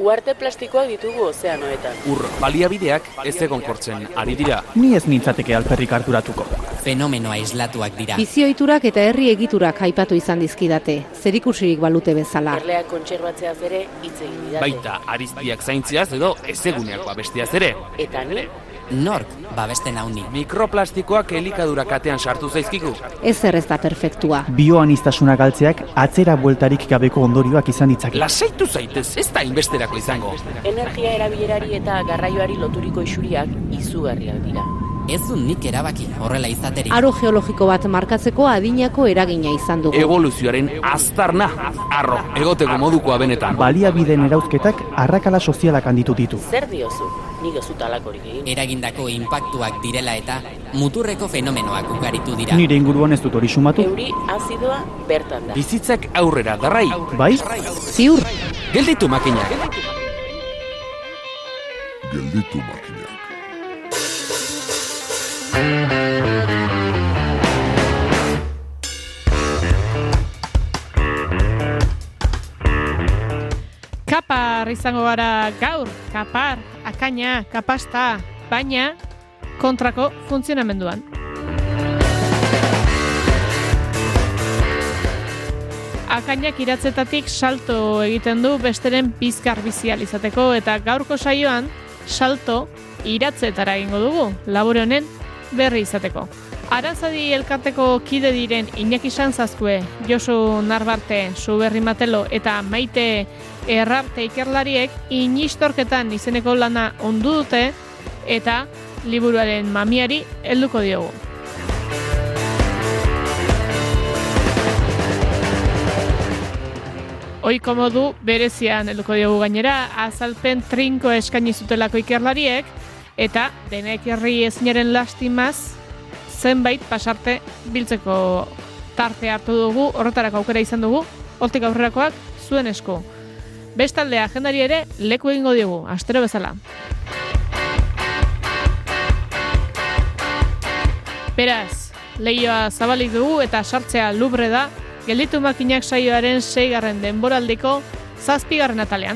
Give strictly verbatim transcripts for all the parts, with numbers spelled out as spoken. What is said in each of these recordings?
Uharte plastikoak ditugu ozeanoetan. Ur baliabideak ez egonkortzen ari dira. Ni ez nintzateke alperrik harturatuko. Fenomeno aislatuak dira. Bizioiturak eta herri egiturak aipatu izan dizkidate, zerikusirik balute bezala. Erleak kontserbatzeaz ere hitz egin didate. Baita ariztiak zaintziaz edo ezeguneak babestiaz ere. Eta ni? Nork babesten hauni. Mikroplastikoak elikadura katean sartu zaizkigu. Ezer ez da perfektua. Bioanistasuna galtzeak atzera bueltarik gabeko ondorioak izan ditzake. Lasaitu zaitez, ez da inbesterako izango. Energia erabilerari eta garraioari loturiko isuriak izugarriak dira. Ez du nik erabaki horrela izaterik. Aro geologiko bat markatzeko adinako eragina izan dugu. Evoluzioaren aztarna, arro, egoteko modukoa benetan. Baliabideen erauzketak arrakala sozialak handitu ditu. Zer diozu? Nik ez dut halakorik egin. Eragindako inpaktuak direla eta muturreko fenomenoak ugaritu dira. Nire inguruan ez dut hori sumatu. Euri azidoa bertan da. Bizitzak aurrera darrai. Bai? Ziur. Gelditu makinak. Gelditu makinak. Kapar izango gara gaur, kapar, akaina, kapasta, baina kontrako funtzionamenduan. Akainak iratzetatik salto egiten du besteren bizkar bizial izateko eta gaurko saioan salto iratzetara egingo dugu, labore honen berri izateko. Aranzadi elkarteko kide diren Iñaki Sanzazkue, Josu Narbarte, Suberri Matelo eta Maite Errarte ikerlariek inistorketan izeneko lana ondu dute eta liburuaren mamiari helduko diogu. Ohiko modu berezian helduko diogu gainera, azalpen trinko eskaini zutelako ikerlariek eta denek herri ezinaren lastimaz zenbait pasarte biltzeko tarte hartu dugu, horretarako aukera izan dugu, hortik aurrerakoak zuen esku. Bestalde agendari ere leku egingo diogu, astero bezala. Beraz, lehioa zabalik dugu eta sartzea lubre da, gelditu makinak saioaren seigarren denboraldiko zazpigarren atalean.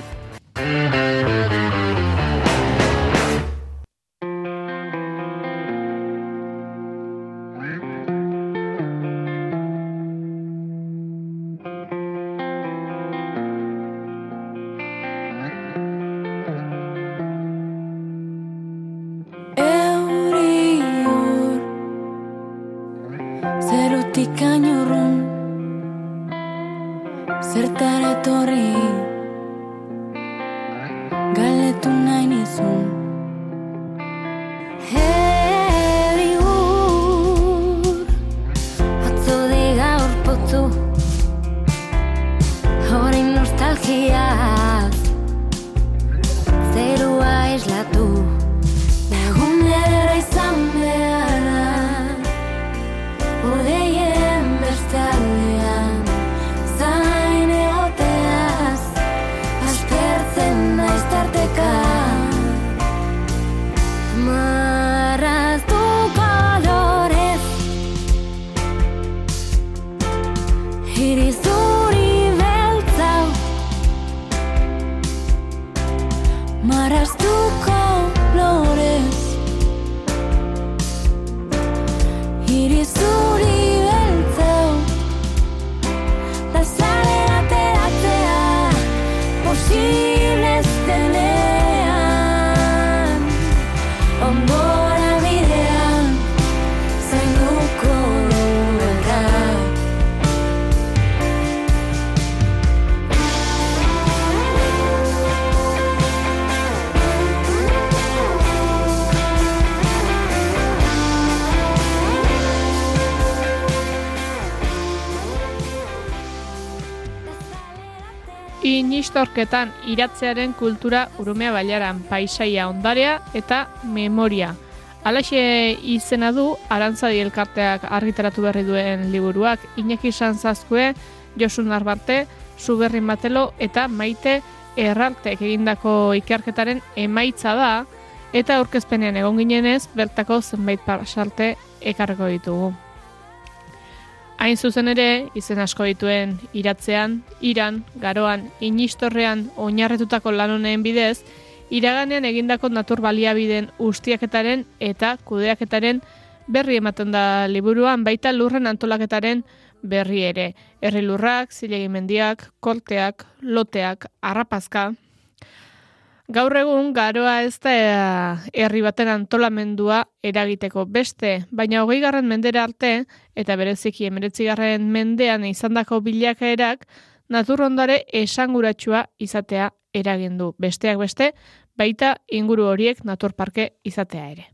Inistorketan iratzearen kultura Urumea Bailaran, paisaia ondarea eta memoria. Halaxe izena du Aranzadi elkarteak argitaratu berri duen liburuak. Iñaki Sanzazkue, Josu Narbarte, Suberri Matelo eta Maite Errartek egindako ikerketaren emaitza da eta aurkezpenean egon ginenez bertako zenbait pasarte ekarriko ditugu. Hain zuzen ere, izen asko dituen iratzean, iran, garoan, inistorrean oinarretutako lan honen bidez, iraganean egindako natur baliabideen ustiaketaren eta kudeaketaren berri ematen da liburuan, baita lurren antolaketaren berri ere. Herri lurrak, zilegimendiak, kolteak, loteak, arrapazka. Gaur egun garoa ez da herri baten antolamendua eragiteko beste, baina hogeigarren mendera arte eta bereziki hemeretzigarren mendean izandako bilakaerak naturrondare esanguratsua izatea eragin du. Besteak beste, baita inguru horiek naturparke izatea ere.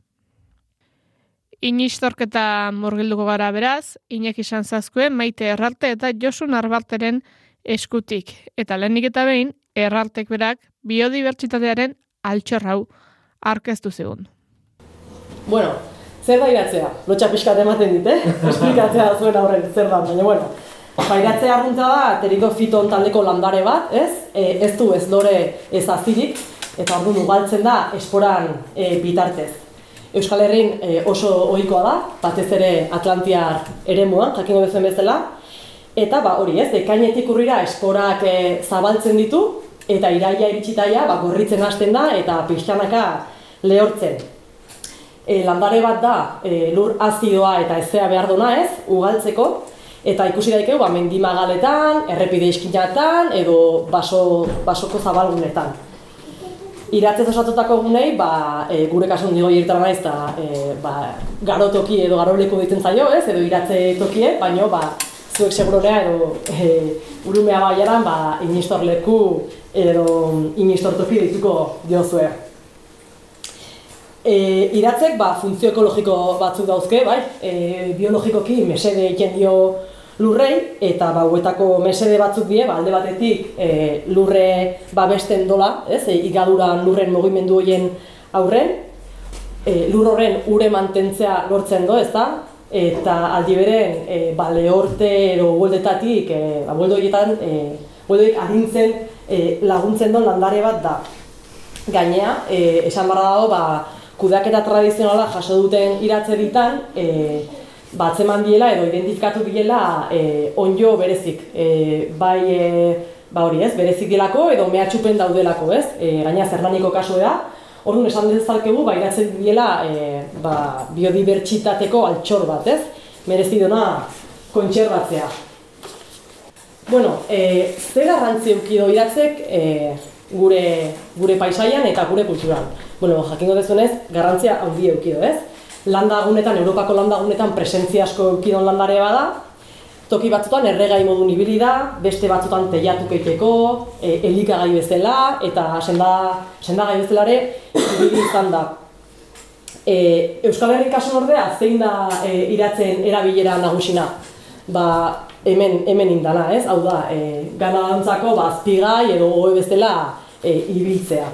Inistorketa murgilduko gara beraz, Iñaki Sanzazkue, Maite Erralte eta Josu Narbalteren eskutik. Eta lehenik eta behin, Erraltek berak biodibertsitatearen altxor hau aurkeztu zigun. Bueno, zer da iratzea? Lotxa pixkat ematen dit, eh? Esplikatzea zuen aurren, zer da, baina bueno. Iratzea arruntza da, Pteridofiton taldeko landare bat, ez? E, ez du ez lore ez azirik, eta orduan ugaltzen da esporan e, bitartez. Euskal Herrin e, oso ohikoa da, batez ere Atlantiar eremuan, jakingo bezuen bezala, eta ba, hori ez, ekainetik urrira esporak e, zabaltzen ditu, eta iraia iritsitaia ba, gorritzen hasten da, eta pixkanaka lehortzen. E, landare bat da, e, lur azidoa eta ezea behar duna ez, ugaltzeko, eta ikusi daikeu ba, mendimagaletan, errepide iskinatan, edo baso, basoko zabalgunetan. Iratzez osatutako gunei, ba, e, gure kasun digo irtara naiz, eta e, ba, garotoki edo garoleku ditzen zaio, ez, edo iratze tokie, baino ba, zuek seguronea edo e, urumea baiaran, ba, inistor leku edo inistor toki dituko diozue. E, iratzek ba, funtzio ekologiko batzuk dauzke, bai, e, biologikoki mesede egiten dio lurrei, eta ba, huetako mesede batzuk die, ba, alde batetik e, lurre babesten dola, ez, e, igaduran lurren mugimendu horien aurren, e, lur horren ure mantentzea lortzen do, ez da, eta aldi beren e, ba, lehorte edo hueldetatik, e, ba, hueldo horietan, e, hueldoik arintzen e, laguntzen don landare bat da. Gainea, e, esan barra dago, ba, kudeaketa tradizionala jaso duten iratze ditan, e, batzeman diela edo identifikatu diela e, onjo berezik. E, bai, e, ba hori ez, berezik dielako edo mehatxupen daudelako, ez? E, gaina Zernaniko kasue da. Orduan esan dezakegu, ba, iratzen diela e, ba, biodibertsitateko altxor bat, ez? Merezi duna kontserbatzea. Bueno, e, ze garrantzi eukido iratzek e, gure, gure paisaian eta gure kulturan? Bueno, jakingo dezunez, garrantzia handi eukido, ez? Landagunetan, Europako landagunetan presentzia asko eukidon landare bada, toki batzutan erregai modun ibili da, beste batzutan teiatu keiteko, e, elikagai bezala, eta senda, sendagai bezalare ibili izan da. E, Euskal Herri kasun ordea, zein da e, iratzen erabilera nagusina? Ba, hemen, hemen indana, ez? Hau da, e, ganadantzako ba, azpigai edo ohe bezala e, ibiltzea.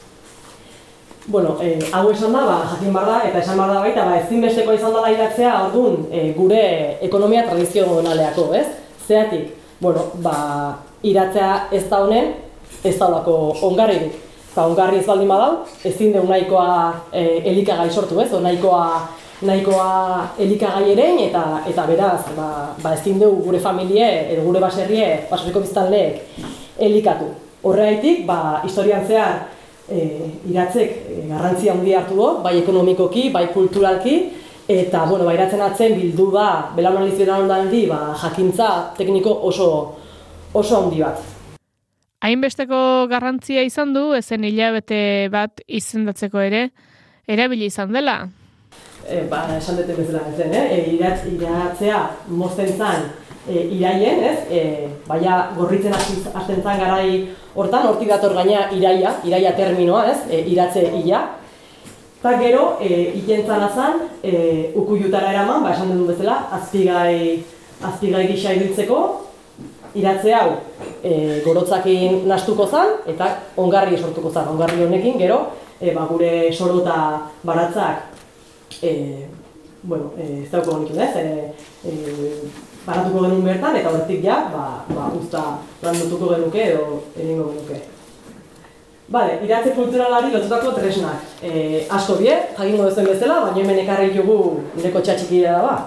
Bueno, eh, hau esan da, ba, jakin bar da, eta esan bar da baita, ba, ezinbestekoa izan dela iratzea, orduan, e, gure ekonomia tradizionaleako, ez? Zeatik, bueno, ba, iratzea ez da honen, ez da olako ongarririk. Eta ongarri ez baldin badau, ezin deu nahikoa e, elikagai sortu, ez? O, nahikoa, nahikoa elikagai erein, eta, eta beraz, ba, ba, ezin deu gure familie, edo gure baserrie, baserriko biztanleek elikatu. Horregaitik, ba, historian zehar, E, iratzek e, garrantzia handia hartu du, bai ekonomikoki, bai kulturalki, eta bueno, ba, iratzen atzen bildu da, belaunaldiz belaunaldi, ba, jakintza tekniko oso, oso handi bat. Hainbesteko garrantzia izan du, ezen hilabete bat izendatzeko ere, erabili izan dela. E, ba, esan dute bezala zen, eh? E, iratz, iratzea mozten zan e, iraien, ez? E, baina gorritzen hasten zan garai hortan, hortik dator gaina iraia, iraia terminoa, ez? E, iratze ila. Eta gero, e, ikentzan azan, e, ukuyutara eraman, ba, esan dut bezala, azpigai, azpigai gisa ibiltzeko, iratze hau e, gorotzakin nastuko zan, eta ongarri sortuko zan. Ongarri honekin, gero, e, ba, gure soro eta baratzak, e, bueno, e, ez dauko honekin, ez? E, e, Baratuko genuen bertan, eta horretik ja, ba, ba, usta landutuko genuke edo egingo genuke. Bale, iratze kulturalari lotutako tresnak. E, asko die, jakingo duzuen bezala, baina hemen ekarri jugu nireko txatxikidea da ba.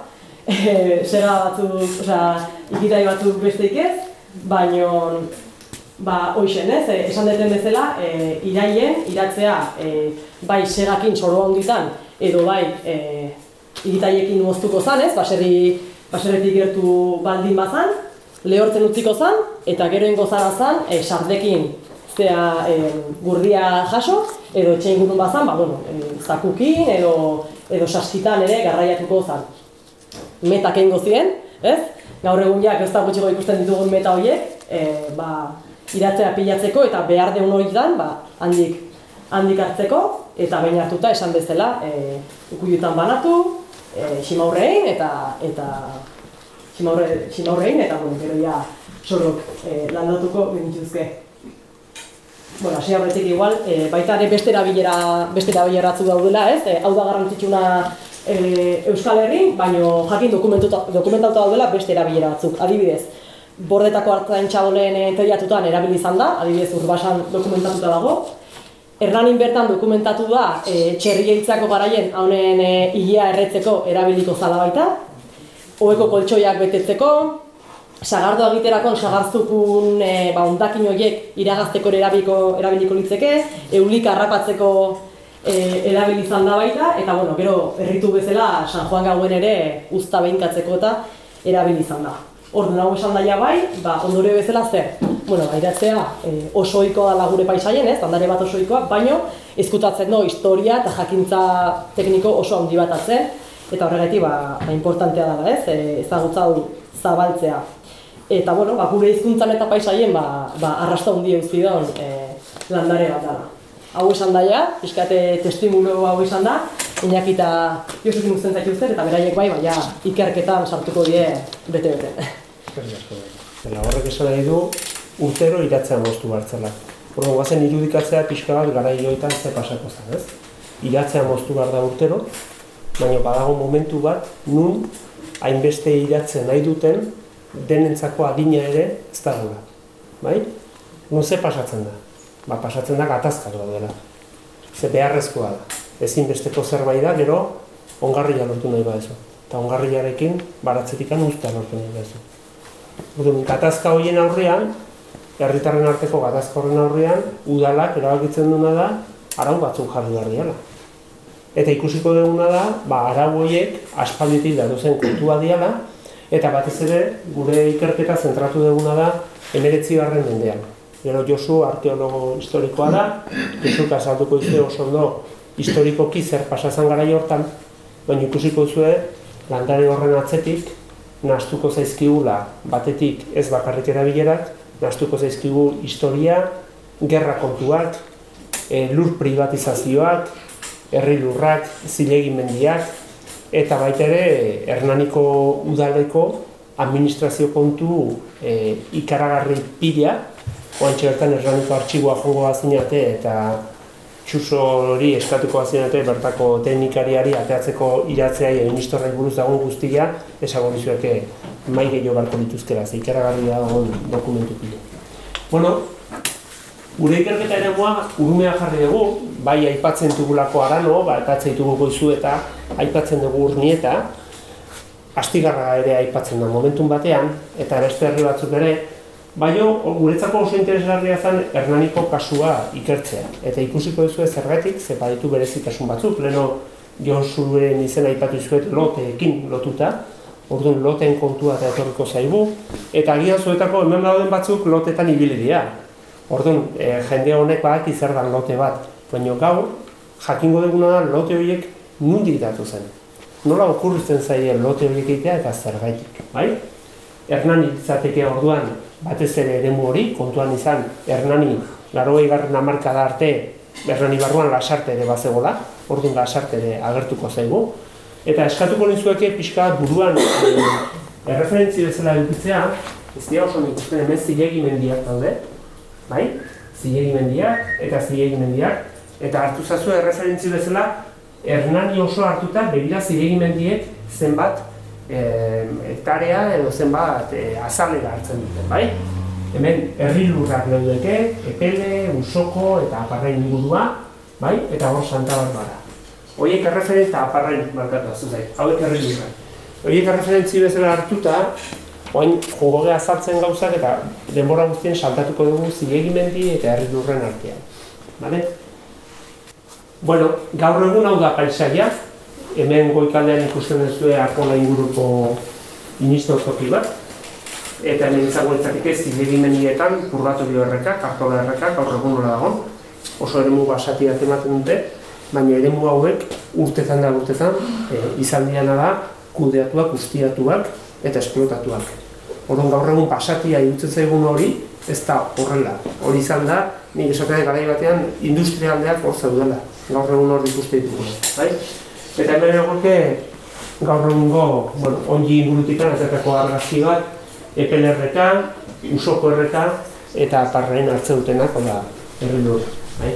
e, sega batzuk, osea, ikitai batzuk besteik ez, baino, ba, hoixen, ez, e, esan deten bezala, e, iraien, iratzea, e, bai segakin soro handitan, edo bai, e, ikitaiekin moztuko zan, ez, baserri, baserretik gertu baldin bazan, lehortzen utziko zan, eta gero ingo zara zan, e, sardekin, zea, e, gurdia jaso, edo etxe ingurun bazan, ba, bueno, e, zakukin, edo, edo saskitan ere garraiatuko zan. Metak egingo ziren, ez? Gaur egun jak ez da gutxiko ikusten ditugun meta horiek, e, ba, iratzea pilatzeko eta behar deun horietan, ba, handik, handik hartzeko, eta behin hartuta esan bezala, e, ukuyutan banatu, e, ximaurrein eta eta ximaurre, ximaurrein eta bueno, gero ja sorok e, landatuko genituzke. Bueno, hasi aurretik igual, e, baita ere beste erabilera, beste erabileratzu daudela, ez? E, hau da garrantzitsuna e, Euskal Herrin, baino jakin dokumentatuta daudela beste erabilera batzuk. Adibidez, Bordetako artzaintza doleen teiatutan erabili izan da, adibidez Urbasan dokumentatuta dago. Hernanin bertan dokumentatu da e, txerrieitzako garaien haunen e, ilea erretzeko erabiliko zala baita, oheko koltsoiak betetzeko, sagardoa egiterakon sagarzukun e, ba, ondakin horiek iragazteko erabiliko, erabiliko litzeke, eulik harrapatzeko e, erabili izan da baita, eta bueno, gero erritu bezala San Juan gauen ere uzta behinkatzeko eta erabili izan da. Orduan hau esan daia bai, ba, ondorio bezala zer? Bueno, ba, iratzea e, oso ohikoa dela gure paisaien, ez, landare bat oso ohikoa, baino ezkutatzen do historia eta jakintza tekniko oso handi bat atzen, eta horregatik ba, ba importantea dela, ez, e, ezagutza hau zabaltzea. Eta bueno, ba, gure hizkuntzan eta paisaien ba, ba, arrasta handia utzi duen e, landare bat dela. Hau esan daia, pixkate testimulio hau esan da, Iñaki eta Josukin uzten zaituzten, eta beraiek bai, baina ikerketan sartuko die bete-bete. Eta horrek esan nahi du, urtero iratzea moztu bartzela. Horren guazen irudikatzea pixka bat gara hiloetan ze pasako zen, ez? Iratzea moztu behar da urtero, baina badago momentu bat, nun hainbeste iratzen nahi duten, denentzako adina ere ez da gula. Bai? Nun ze pasatzen da? Ba, pasatzen da gatazkak daudela. Ze beharrezkoa da. Ezinbesteko zerbait da, gero ongarria lortu nahi badezu. Eta ongarriarekin baratzetikan uztea lortu nahi badezu. Orduan, gatazka horien aurrean, herritarren arteko gatazka horren aurrean, udalak erabakitzen duena da, arau batzuk jarri behar diala. Eta ikusiko duguna da, ba, arau horiek aspalditik datozen kontua diala, eta batez ere gure ikerketa zentratu duguna da hemeretzigarren mendean. Gero Josu arkeologo historikoa da, Josuk azalduko izue oso ondo historikoki zer pasazan garai hortan, baina ikusiko zuen landare horren atzetik, nahastuko zaizkigula batetik ez bakarrik erabilerak, nahastuko zaizkigu historia, gerra kontuak, e, lur privatizazioak, herri lurrak, zilegimendiak, eta baita ere Hernaniko udaleko administrazio kontu e, ikaragarri pila, oantxe bertan Hernaniko artxiboa jongo bazinate eta txuso hori eskatuko bazinate bertako teknikariari ateatzeko iratzea egin historiai buruz dagoen guztia, esago dizueke mai gehiago barko dituzkera, ze ikaragarri dagoen dokumentu pila. Bueno, gure ikerketa eremua urumea jarri dugu, bai aipatzen dugulako Arano, ba, aipatzen ditugu Goizu eta aipatzen dugu Urnieta, Astigarraga ere aipatzen da momentun batean, eta beste herri batzuk ere, baina guretzako oso interesgarria zen Hernaniko kasua ikertzea. Eta ikusiko duzu zergatik, ze baditu berezitasun batzuk, leheno Josuren izena aipatu zuet loteekin lotuta, orduan loteen kontua eta etorriko zaigu, eta agian zuetako hemen dauden batzuk lotetan ibili dira. Orduan, e, jende honek badaki zer dan lote bat, baina gaur jakingo duguna da lote horiek nondik datu zen. Nola okurritzen zaie lote horiek egitea eta zergaitik, bai? Hernani izateke orduan batez ere eremu hori, kontuan izan Hernani laurogei garren hamarkada arte Hernani barruan Lasarte ere bazegola, orduan Lasarte ere agertuko zaigu. Eta eskatuko nizueke pixka buruan e, erreferentzi bezala edukitzea, ez dira oso ikusten hemen zilegimendiak daude, bai? Zilegimendiak eta zilegimendiak, eta hartu zazu erreferentzi bezala Hernani oso hartuta begira zilegimendiek zenbat hektarea edo zenbat e, azalera hartzen dute, bai? Hemen herri lurrak daudeke, Epele, Usoko eta Aparrain ingurua, bai? Eta hor Santa Barbara. Horiek erreferenta Aparrain markatu zuzait, hauek herri lurrak. horiek erreferentzi bezala hartuta, oain jongo geha azaltzen gauzak eta denbora guztien saltatuko dugu zilegimendi eta herri lurren artean. Vale? Bueno, gaur egun hau da paisaia, hemen goikaldean ikusten duzue Arkola inguruko inistotoki bat, eta hemen izango litzateke zilegimendietan purgatorio errekak, Arkola errekak, gaur egun nola dago, oso eremu basatiak ematen dute, baina eremu hauek urtetan da urtetan e, izan diana da kudeatuak, ustiatuak eta esplotatuak. Orduan gaur egun basatia irutzen zaigun hori, ez da horrela. Hori izan da, nik esatea garai batean industrialdeak hor zeudela. Gaur egun hor ikuste ditugu. Bai? Eta hemen egoke gaur egungo, bueno, ongi ingurutikan aterako argazki bat, Epel erreka, Usoko erreka eta Parrain hartze dutenak, oda, herri lur. Bai?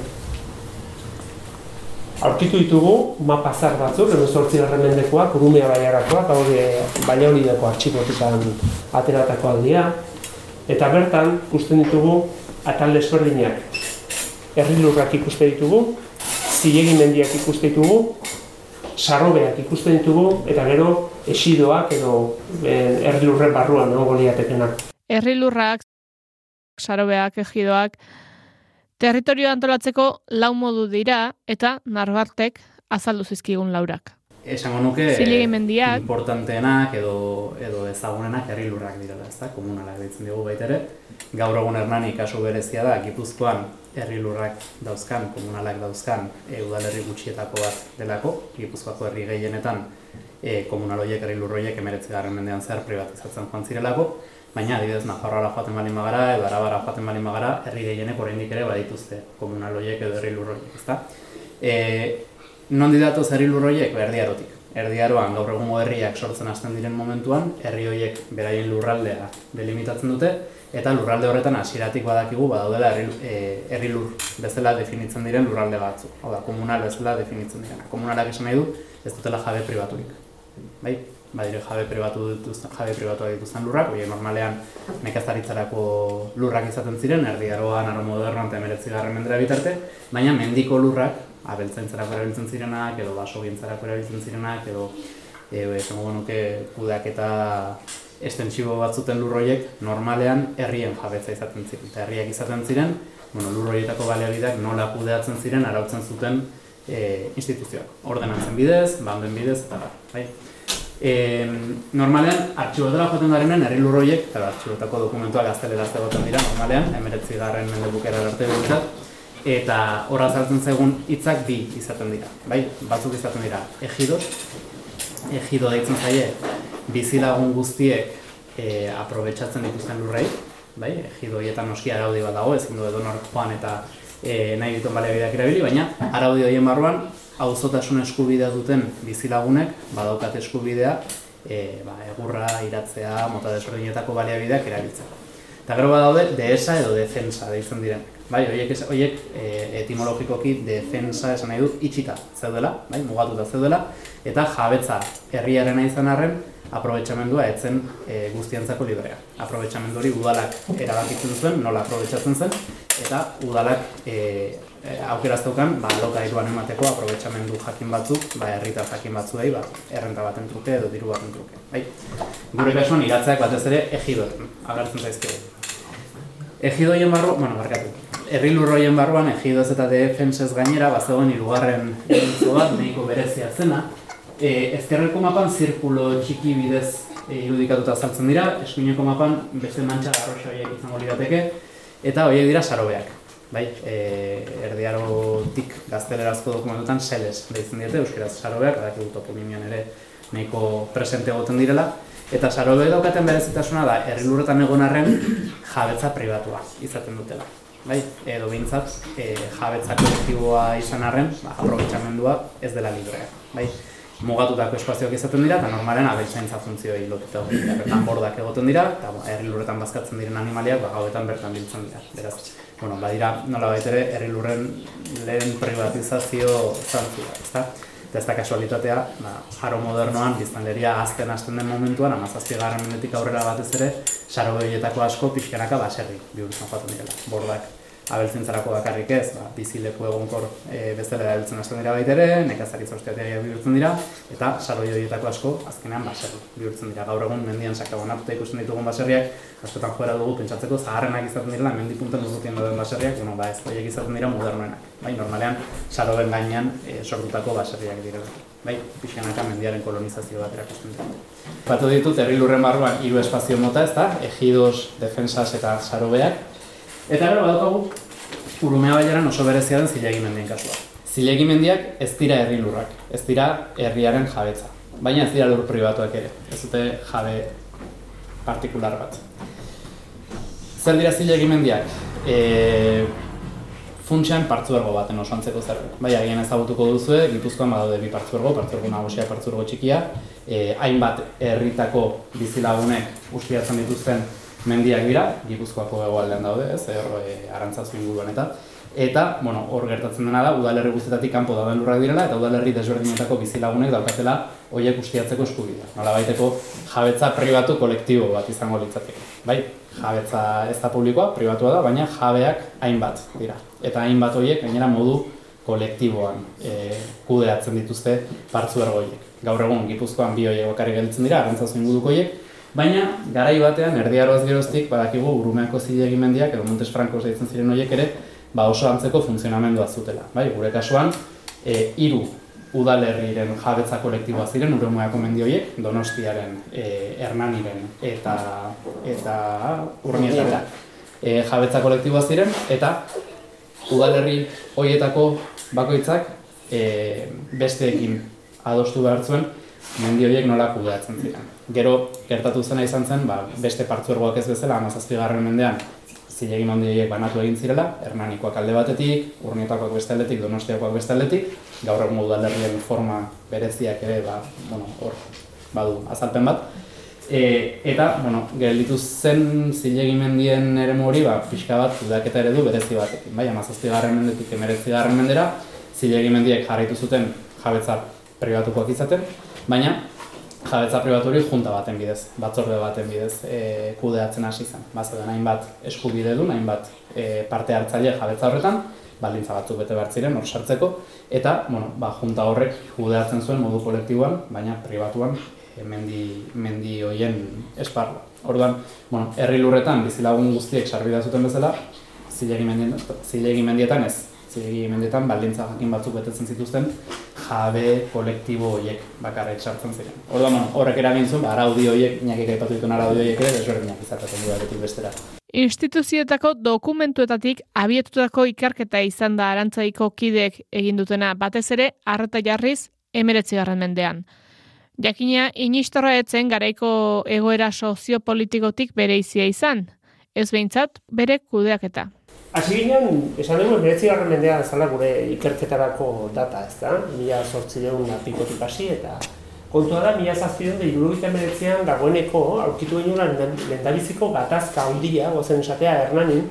Aurkitu ditugu mapa zar batzuk, hemezortzigarren mendekoak, Urumea baiarakoak, hori Baiaulideko artxibotikan ateratako aldia, eta bertan ikusten ditugu atal desberdinak. Herri lurrak ikusten ditugu, zilegimendiak ikusten ditugu, sarobeak ikusten ditugu, eta gero esidoak edo herri lurren barruan egongo liatekenak. Herri lurrak, sarobeak, ejidoak, territorio antolatzeko lau modu dira eta Narbartek azaldu zizkigun laurak. Esango nuke zilegimendiak importanteenak edo edo ezagunenak herri lurrak direla, ezta? Komunalak deitzen dugu baita ere. Gaur egun Hernani kasu berezia da, Gipuzkoan herri lurrak dauzkan, komunalak dauzkan, e, udalerri gutxietako bat delako, Gipuzkoako herri gehienetan e, komunal horiek, herri lur horiek hemeretzigarren mendean zehar pribatizatzen joan zirelako, baina adibidez Nafarroara joaten baldin bagara edo Arabara joaten baldin bagara, herri gehienek oraindik ere badituzte komunal horiek edo herri lur horiek, ezta? E, Nondi datoz herri lur horiek? Erdiarotik. Erdiaroan gaur egungo herriak sortzen hasten diren momentuan, herri horiek beraien lurraldea delimitatzen dute, eta lurralde horretan hasieratik badakigu badaudela herri, e, herri lur bezala definitzen diren lurralde batzuk. Hau da, komunal bezala definitzen direna. Komunalak esan nahi du, ez dutela jabe pribaturik. Bai? Badire jabe pribatu dituzten, jabe pribatua dituzten lurrak, horiek normalean nekazaritzarako lurrak izaten ziren, Erdiaroan, Aro Modernoan eta hemeretzigarren mendera bitarte, baina mendiko lurrak, abeltzaintzarako erabiltzen zirenak, edo basogintzarako erabiltzen zirenak, edo esango nuke kudeaketa estentsibo bat zuten lur horiek, normalean herrien jabetza izaten ziren. Eta herriak izaten ziren, bueno, lur horietako baliabideak nola kudeatzen ziren, arautzen zuten e, instituzioak. Ordenantzen bidez, banden bidez, eta bai. E, normalean, artxibotela joaten garenen, herri lur horiek, eta artxibotako dokumentuak gazteleraz egoten dira, normalean, hemeretzigarren mende bukera arte behintzat, eta horra azaltzen zaigun hitzak bi izaten dira, bai? Batzuk izaten dira ejidos, ejido deitzen zaie bizilagun guztiek e, aprobetxatzen dituzten lurrei, bai? Ejido horietan noski araudi bat dago, ezin du edonork joan eta e, nahi dituen baliabideak erabili, baina araudi horien barruan auzotasun eskubidea duten bizilagunek badaukate eskubidea e, ba, egurra, iratzea, mota desberdinetako baliabideak erabiltzeko. Eta gero badaude dehesa edo defensa deitzen direnak. Bai, horiek, horiek e, etimologikoki defensa esan nahi dut itxita zeudela, bai, mugatuta zeudela, eta jabetza herriarena izan arren, aprobetxamendua etzen e, guztientzako librea. Aprobetxamendu hori udalak erabakitzen zuen, nola aprobetxatzen zen, eta udalak e, e, aukerazteukan ba, alokairuan emateko aprobetxamendu jakin batzuk, ba, herritar jakin batzuei, ba, errenta baten truke edo diru baten truke. Bai. Gure kasuan iratzeak batez ere ejidoetan, agertzen zaizkigu. Ejidoien barru, bueno, barkatu, herri lurroien barruan ejidoz eta defensez gainera, bazegoen hirugarren egintzo bat, nahiko berezia zena, e, ezkerreko mapan zirkulo txiki bidez e, irudikatuta azaltzen dira, eskuineko mapan beste mantxa garroxa horiek izango lirateke, eta horiek dira sarobeak. Bai, e, erdiarotik gaztelerazko dokumentutan seles deitzen diete, euskeraz sarobeak, badakigu toponimian ere nahiko presente egoten direla, eta sarobe daukaten berezitasuna da, herri lurretan egon arren jabetza pribatua izaten dutela. Bai, edo behintzat, e, jabetza kolektiboa izan arren, ba, aprobetxamendua ez dela librea. Bai, mugatutako espazioak izaten dira, eta normalen abeltzaintza funtzioei lotuta egon dira. Bertan bordak egoten dira, eta herri lurretan bazkatzen diren animaliak, ba, gauetan bertan biltzen dira. Beraz, bueno, badira, nola baitere, herri lurren lehen privatizazio zantzua, ezta? Eta ez da kasualitatea, ba, Aro Modernoan, biztanleria azten hasten den momentuan, hamazazpigarren mendetik aurrera batez ere, sarobe horietako asko pixkanaka baserri bihurtzen joaten direla. Bordak abeltzaintzarako bakarrik ez, ba, bizileku egonkor e, bezala erabiltzen hasten dira baitere, nekazaritza ustiategiak bihurtzen dira, eta saroi horietako asko azkenean baserri bihurtzen dira. Gaur egun mendian sakabanatuta ikusten ditugun baserriak, askotan joera dugu pentsatzeko zaharrenak izaten direla, mendi puntan urrutien dauden baserriak, bueno, ba ez horiek izaten dira modernoenak. Bai, normalean saroen gainean e, sortutako baserriak direla. Bai, pixkanaka mendiaren kolonizazio bat erakusten dira. Batu ditut herri lurren barruan hiru espazio mota, ezta? Ejidos, defensas eta sarobeak. Eta gero badaukagu Urumea Bailaran oso berezia den Zilegi mendien kasua. Zilegi mendiak ez dira herri lurrak, ez dira herriaren jabetza, baina ez dira lur pribatuak ere, ez dute jabe partikular bat. Zer dira Zilegi mendiak? E, Funtsean partzuergo baten oso antzeko zerbait. Bai, agian ezagutuko duzue, Gipuzkoan badaude bi partzuergo, partzuergo nagusia, partzuergo txikia, e, hainbat herritako bizilagunek ustiatzen dituzten mendiak dira, Gipuzkoako hegoaldean daude, ez, hor e, Arantzazu inguruan eta. Eta, bueno, hor gertatzen dena da, udalerri guztietatik kanpo dauden lurrak direla, eta udalerri desberdinetako bizilagunek daukatela horiek ustiatzeko eskubidea. Nolabaiteko jabetza pribatu kolektibo bat izango litzateke. Bai, jabetza ez da publikoa, pribatua da, baina jabeak hainbat dira. Eta hainbat horiek gainera modu kolektiboan e, kudeatzen dituzte partzuergo horiek. Gaur egun Gipuzkoan bi horiek bakarrik gelditzen dira, Arantzazu inguruko horiek, baina garai batean Erdi Aroaz geroztik badakigu Urumeako Zilegi mendiak edo Montes Francos deitzen ziren horiek ere, ba oso antzeko funtzionamendua zutela. Bai, gure kasuan e, hiru udalerriren jabetza kolektiboa ziren Urumeako mendi horiek, Donostiaren, e, Hernaniren eta eta Urnietaren e, jabetza kolektiboa ziren, eta udalerri horietako bakoitzak e, besteekin adostu behar zuen mendi horiek nola kudeatzen ziren. Gero gertatu zena izan zen, ba, beste partzuergoak ez bezala, hamazazpigarren mendean Zilegi mendi horiek banatu egin zirela, Hernanikoak alde batetik, Urnietakoak beste aldetik, Donostiakoak beste aldetik, gaur egun udalerrien forma bereziak ere, ba, bueno, hor badu azalpen bat. E, eta, bueno, gelditu zen Zilegi mendien eremu hori, ba, pixka bat kudeaketa eredu berezi batekin, bai, hamazazpigarren mendetik hemeretzigarren mendera, Zilegi mendiek jarraitu zuten jabetza pribatukoak izaten, baina jabetza pribatu hori junta baten bidez, batzorde baten bidez e, kudeatzen hasi zen. Bazeuden hainbat eskubide du, hainbat e, parte hartzaile jabetza horretan, baldintza batzuk bete behar ziren hor sartzeko, eta bueno, ba, junta horrek kudeatzen zuen modu kolektiboan, baina pribatuan e, mendi, mendi hoien esparru. Orduan, bueno, herri lurretan bizilagun guztiek sarbidea zuten bezala, Zilegi mendietan, zilegi mendietan ez. Zilegi mendietan baldintza jakin batzuk betetzen zituzten jabe kolektibo horiek bakarrik sartzen ziren. Orduan, bueno, horrek eragin zuen, ba, araudi horiek, inakik aipatu dituen araudi horiek ere desberdinak izaten du batetik bestera. Instituzioetako dokumentuetatik abietutako ikerketa izan da Arantzaiko kideek egin dutena, batez ere arreta jarriz hemeretzigarren mendean. Jakina, inistorra etzen garaiko egoera soziopolitikotik bereizia izan, ez behintzat bere kudeaketa. Hasi ginen, esan dugu, hemeretzigarren mendean zala gure ikerketarako data, ez da? Mila zortziehun pikotik hasi, eta kontua da, mila zazpiehun da hirurogeita hemeretzian dagoeneko aurkitu genuela lehendabiziko gatazka handia, gozen esatea Hernanin,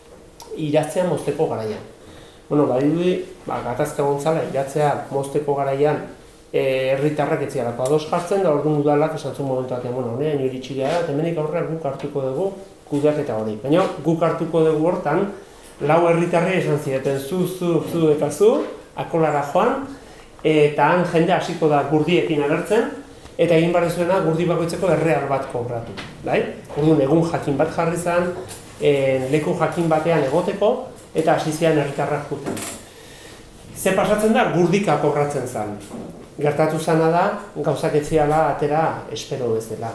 iratzea mozteko garaian. Bueno, badirudi, ba, gatazka gontzala iratzea mozteko garaian herritarrak e, etzialako ados jartzen, da orduan udalak esan zuen momentu batean, bueno, honean iritsi gara, eta hemenik aurrera guk hartuko dugu kudeaketa hori. Baina guk hartuko dugu hortan, lau herritarrei esan zieten zu, zu, zu eta zu, akolara joan, eta han jende hasiko da gurdiekin agertzen, eta egin barri zuena gurdi bakoitzeko erreal bat kobratu. Bai? Orduan egun jakin bat jarri zen, e, leku jakin batean egoteko, eta hasi zian herritarrak juten. Ze pasatzen da, gurdika kobratzen zen. Gertatu zana da, gauzak etziala atera espero bezala.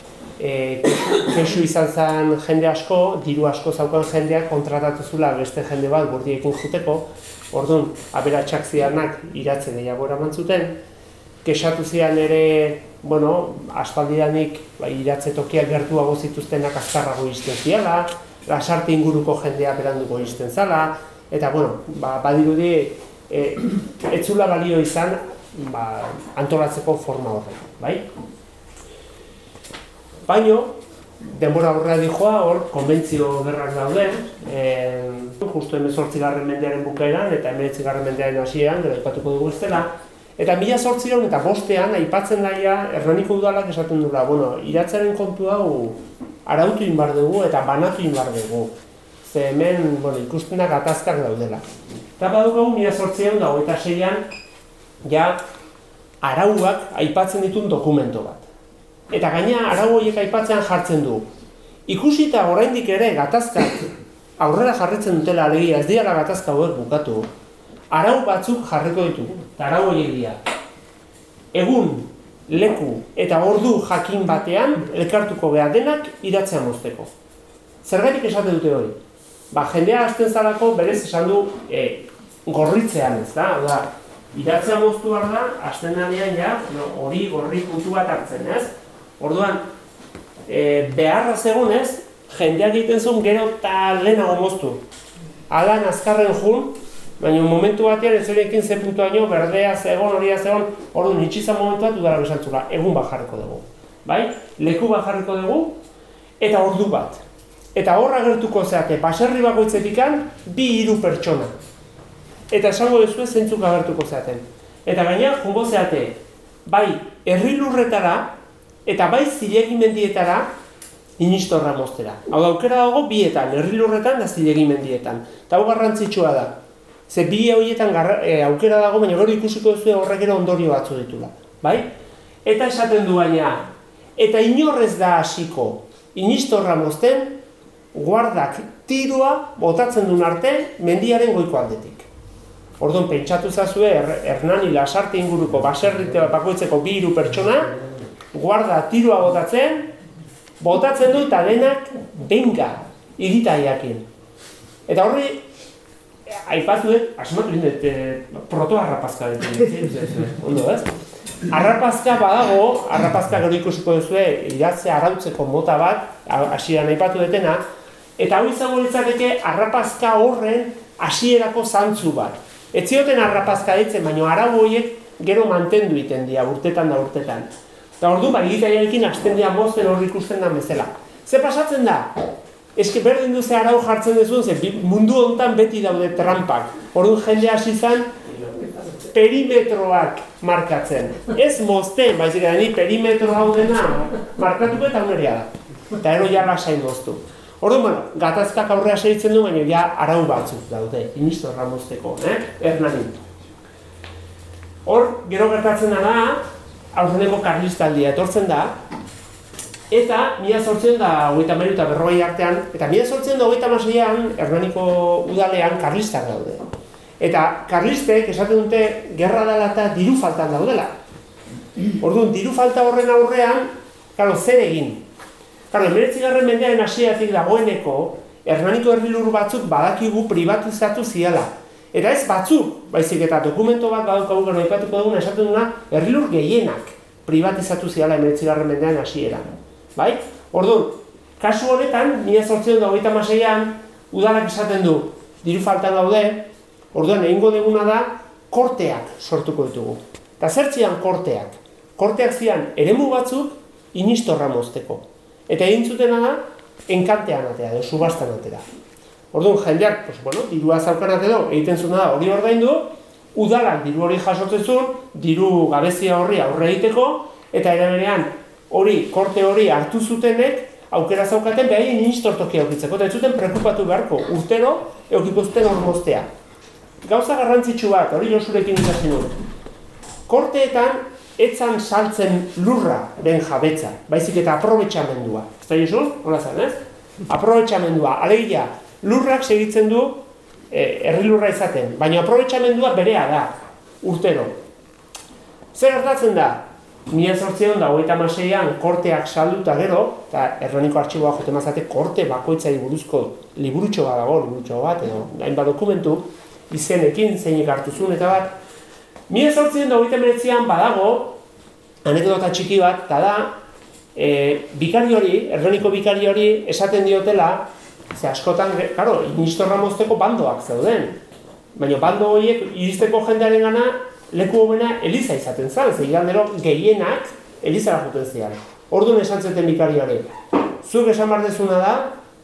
E, kesu izan zen jende asko, diru asko zaukan jendeak kontratatu zula beste jende bat gurdiekin juteko, orduan aberatsak zianak iratze gehiago eraman zuten, kexatu zian ere, bueno, aspaldidanik ba, iratze tokiak gertuago zituztenak azkarrago izten ziala, lasarte inguruko jendea beranduko izten zala, eta bueno, ba, badirudi e, etzula balio izan ba, antolatzeko forma horrek, bai? Baino, denbora horrela dijoa, hor, konbentzio berrak daude, e, justu hemezortzigarren mendearen bukaeran eta hemeretzigarren mendearen hasieran, gero aipatuko dugu ez dela, eta mila zortziehun eta bostean aipatzen daia Hernaniko udalak esaten dula, bueno, iratzaren kontu hau arautu inbar dugu eta banatu inbar dugu. ze hemen, bueno, ikusten da gatazkak daudela. Eta badukagu mila zortziehun eta hogeita seian, ja, arauak aipatzen ditun dokumento bat. Eta gaina arau horiek aipatzean jartzen du. Ikusita oraindik ere gatazkak aurrera jarritzen dutela alegia, ez diala gatazka hauek bukatu, arau batzuk jarriko ditugu, eta arau horiek dira. Egun, leku eta ordu jakin batean elkartuko behar denak iratzea mozteko. Zergatik esate dute hori? Ba, jendea hasten zalako berez esan du e, gorritzean ez da, da, iratzea moztu behar da, hasten danean ja, hori gorri puntu bat hartzen, ez? Orduan, e, beharra zegonez, jendeak egiten zuen gero eta lehenago moztu. Alan azkarren jun, baina momentu batean ez horiekin ze puntuaino, berdea zegon, horia zegon, orduan itxizan momentu bat udara besantzula, egun bat jarriko dugu. Bai? Leku bat jarriko dugu, eta ordu bat. Eta horra gertuko zeate, baserri bakoitzetikan, bi hiru pertsona. Eta esango duzue zeintzuk agertuko zeaten. Eta gaina, jungo zeate, bai herri lurretara, eta bai zilegimendietara, inistorra moztera. Hau da, aukera dago bietan, herri lurretan da zilegimendietan. Eta hau garrantzitsua da. Ze bi horietan e, aukera dago, baina gero ikusiko duzu horrek ere ondorio batzu ditula. Bai? Eta esaten du baina, eta inorrez da hasiko inistorra mozten, guardak tirua botatzen duen arte mendiaren goiko aldetik. Orduan, pentsatu zazue, Hernani Lasarte inguruko baserrite bakoitzeko bi hiru pertsona, guarda tirua botatzen, botatzen du eta denak benga, igitaiakin. Eta horri, aipatu dut, asmatu dut, e, proto-arrapazka dut, ondo ez? Arrapazka badago, arrapazka gero ikusiko duzue, iratzea arautzeko mota bat, hasieran aipatu detena, eta hau izango litzateke arrapazka horren hasierako zantzu bat. Ez zioten arrapazka ditzen, baina arau horiek gero mantendu iten dira, urtetan da urtetan. Eta ordu, ba, egitaiarekin hasten dira mozten horri ikusten da bezala. Ze pasatzen da? Eske berdin du ze arau jartzen duzun, ze mundu honetan beti daude trampak. Orduan jende hasi izan perimetroak markatzen. Ez mozten, baizik da, ni perimetro hau dena markatuko eta unerea da. Eta ero jarra sain moztu. Orduan, bueno, gatazkak aurrea segitzen du, baina ja arau batzuk daude, inistorra mozteko, eh? Hernani. Hor, gero gertatzen dena, aurreneko karlistaldia etortzen da, eta mila zortziehun eta hogeita hamairu eta berrogei artean, eta mila zortziehun eta hogeita hamaseian Hernaniko udalean karlistak daude. Eta karlistek esaten dute gerra dela eta diru faltan daudela. Orduan, diru falta horren aurrean, karo, zer egin? Karo, hemeretzigarren mendearen hasieratik dagoeneko, Hernaniko herrilur batzuk badakigu privatizatu ziala. Eta ez batzuk, baizik eta dokumento bat badaukagu gero aipatuko duguna esaten duna, herrilur gehienak privatizatu ziala hemeretzigarren mendean hasieran. Bai? Orduan, kasu honetan, mila zortziehun eta hogeita hamaseian, udalak esaten du, diru faltan daude, orduan egingo duguna da, korteak sortuko ditugu. Eta zertzian korteak? Korteak zian eremu batzuk inistorra mozteko. Eta egin zutena da, enkantean atea, edo subastan atera. Orduan, jendeak, pues, bueno, dirua zaukanat edo, egiten zuna da hori ordaindu, udalak diru hori jasotzen zuen, diru gabezia horri aurre egiteko, eta ere berean hori, korte hori hartu zutenek, aukera zaukaten behaien inistortokia aukitzeko, eta ez zuten preokupatu beharko, urtero, eukiko zuten hor moztea. Gauza garrantzitsu bat, hori Josurekin ikasin dut. Korteetan, etzan saltzen lurra den jabetza, baizik eta aprobetxamendua. Ez da Josu? Hola zan, ez? Aprobetxamendua, alegia, lurrak segitzen du eh, herri lurra izaten, baina aprobetxamendua berea da, urtero. Zer gertatzen da? Mila zortziehun eta hogeita hamaseian korteak salduta gero, eta Hernaniko artxiboa jote mazate korte bakoitzari buruzko liburutxo bat dago, liburutxo bat, edo hainbat dokumentu, izenekin, zeinek hartu zuen eta bat. Mila zortziehun eta hogeita hemeretzian badago, anekdota txiki bat, eta da, e, bikari hori, Hernaniko bikari hori esaten diotela, ze askotan, karo, inistorra mozteko bandoak zeuden. Baina bando horiek iristeko jendearen gana, leku hobena Eliza izaten zen, ze igandero gehienak Elizara juten zian. Orduan esan zuten bikari hori. Zuk esan behar dezuna da,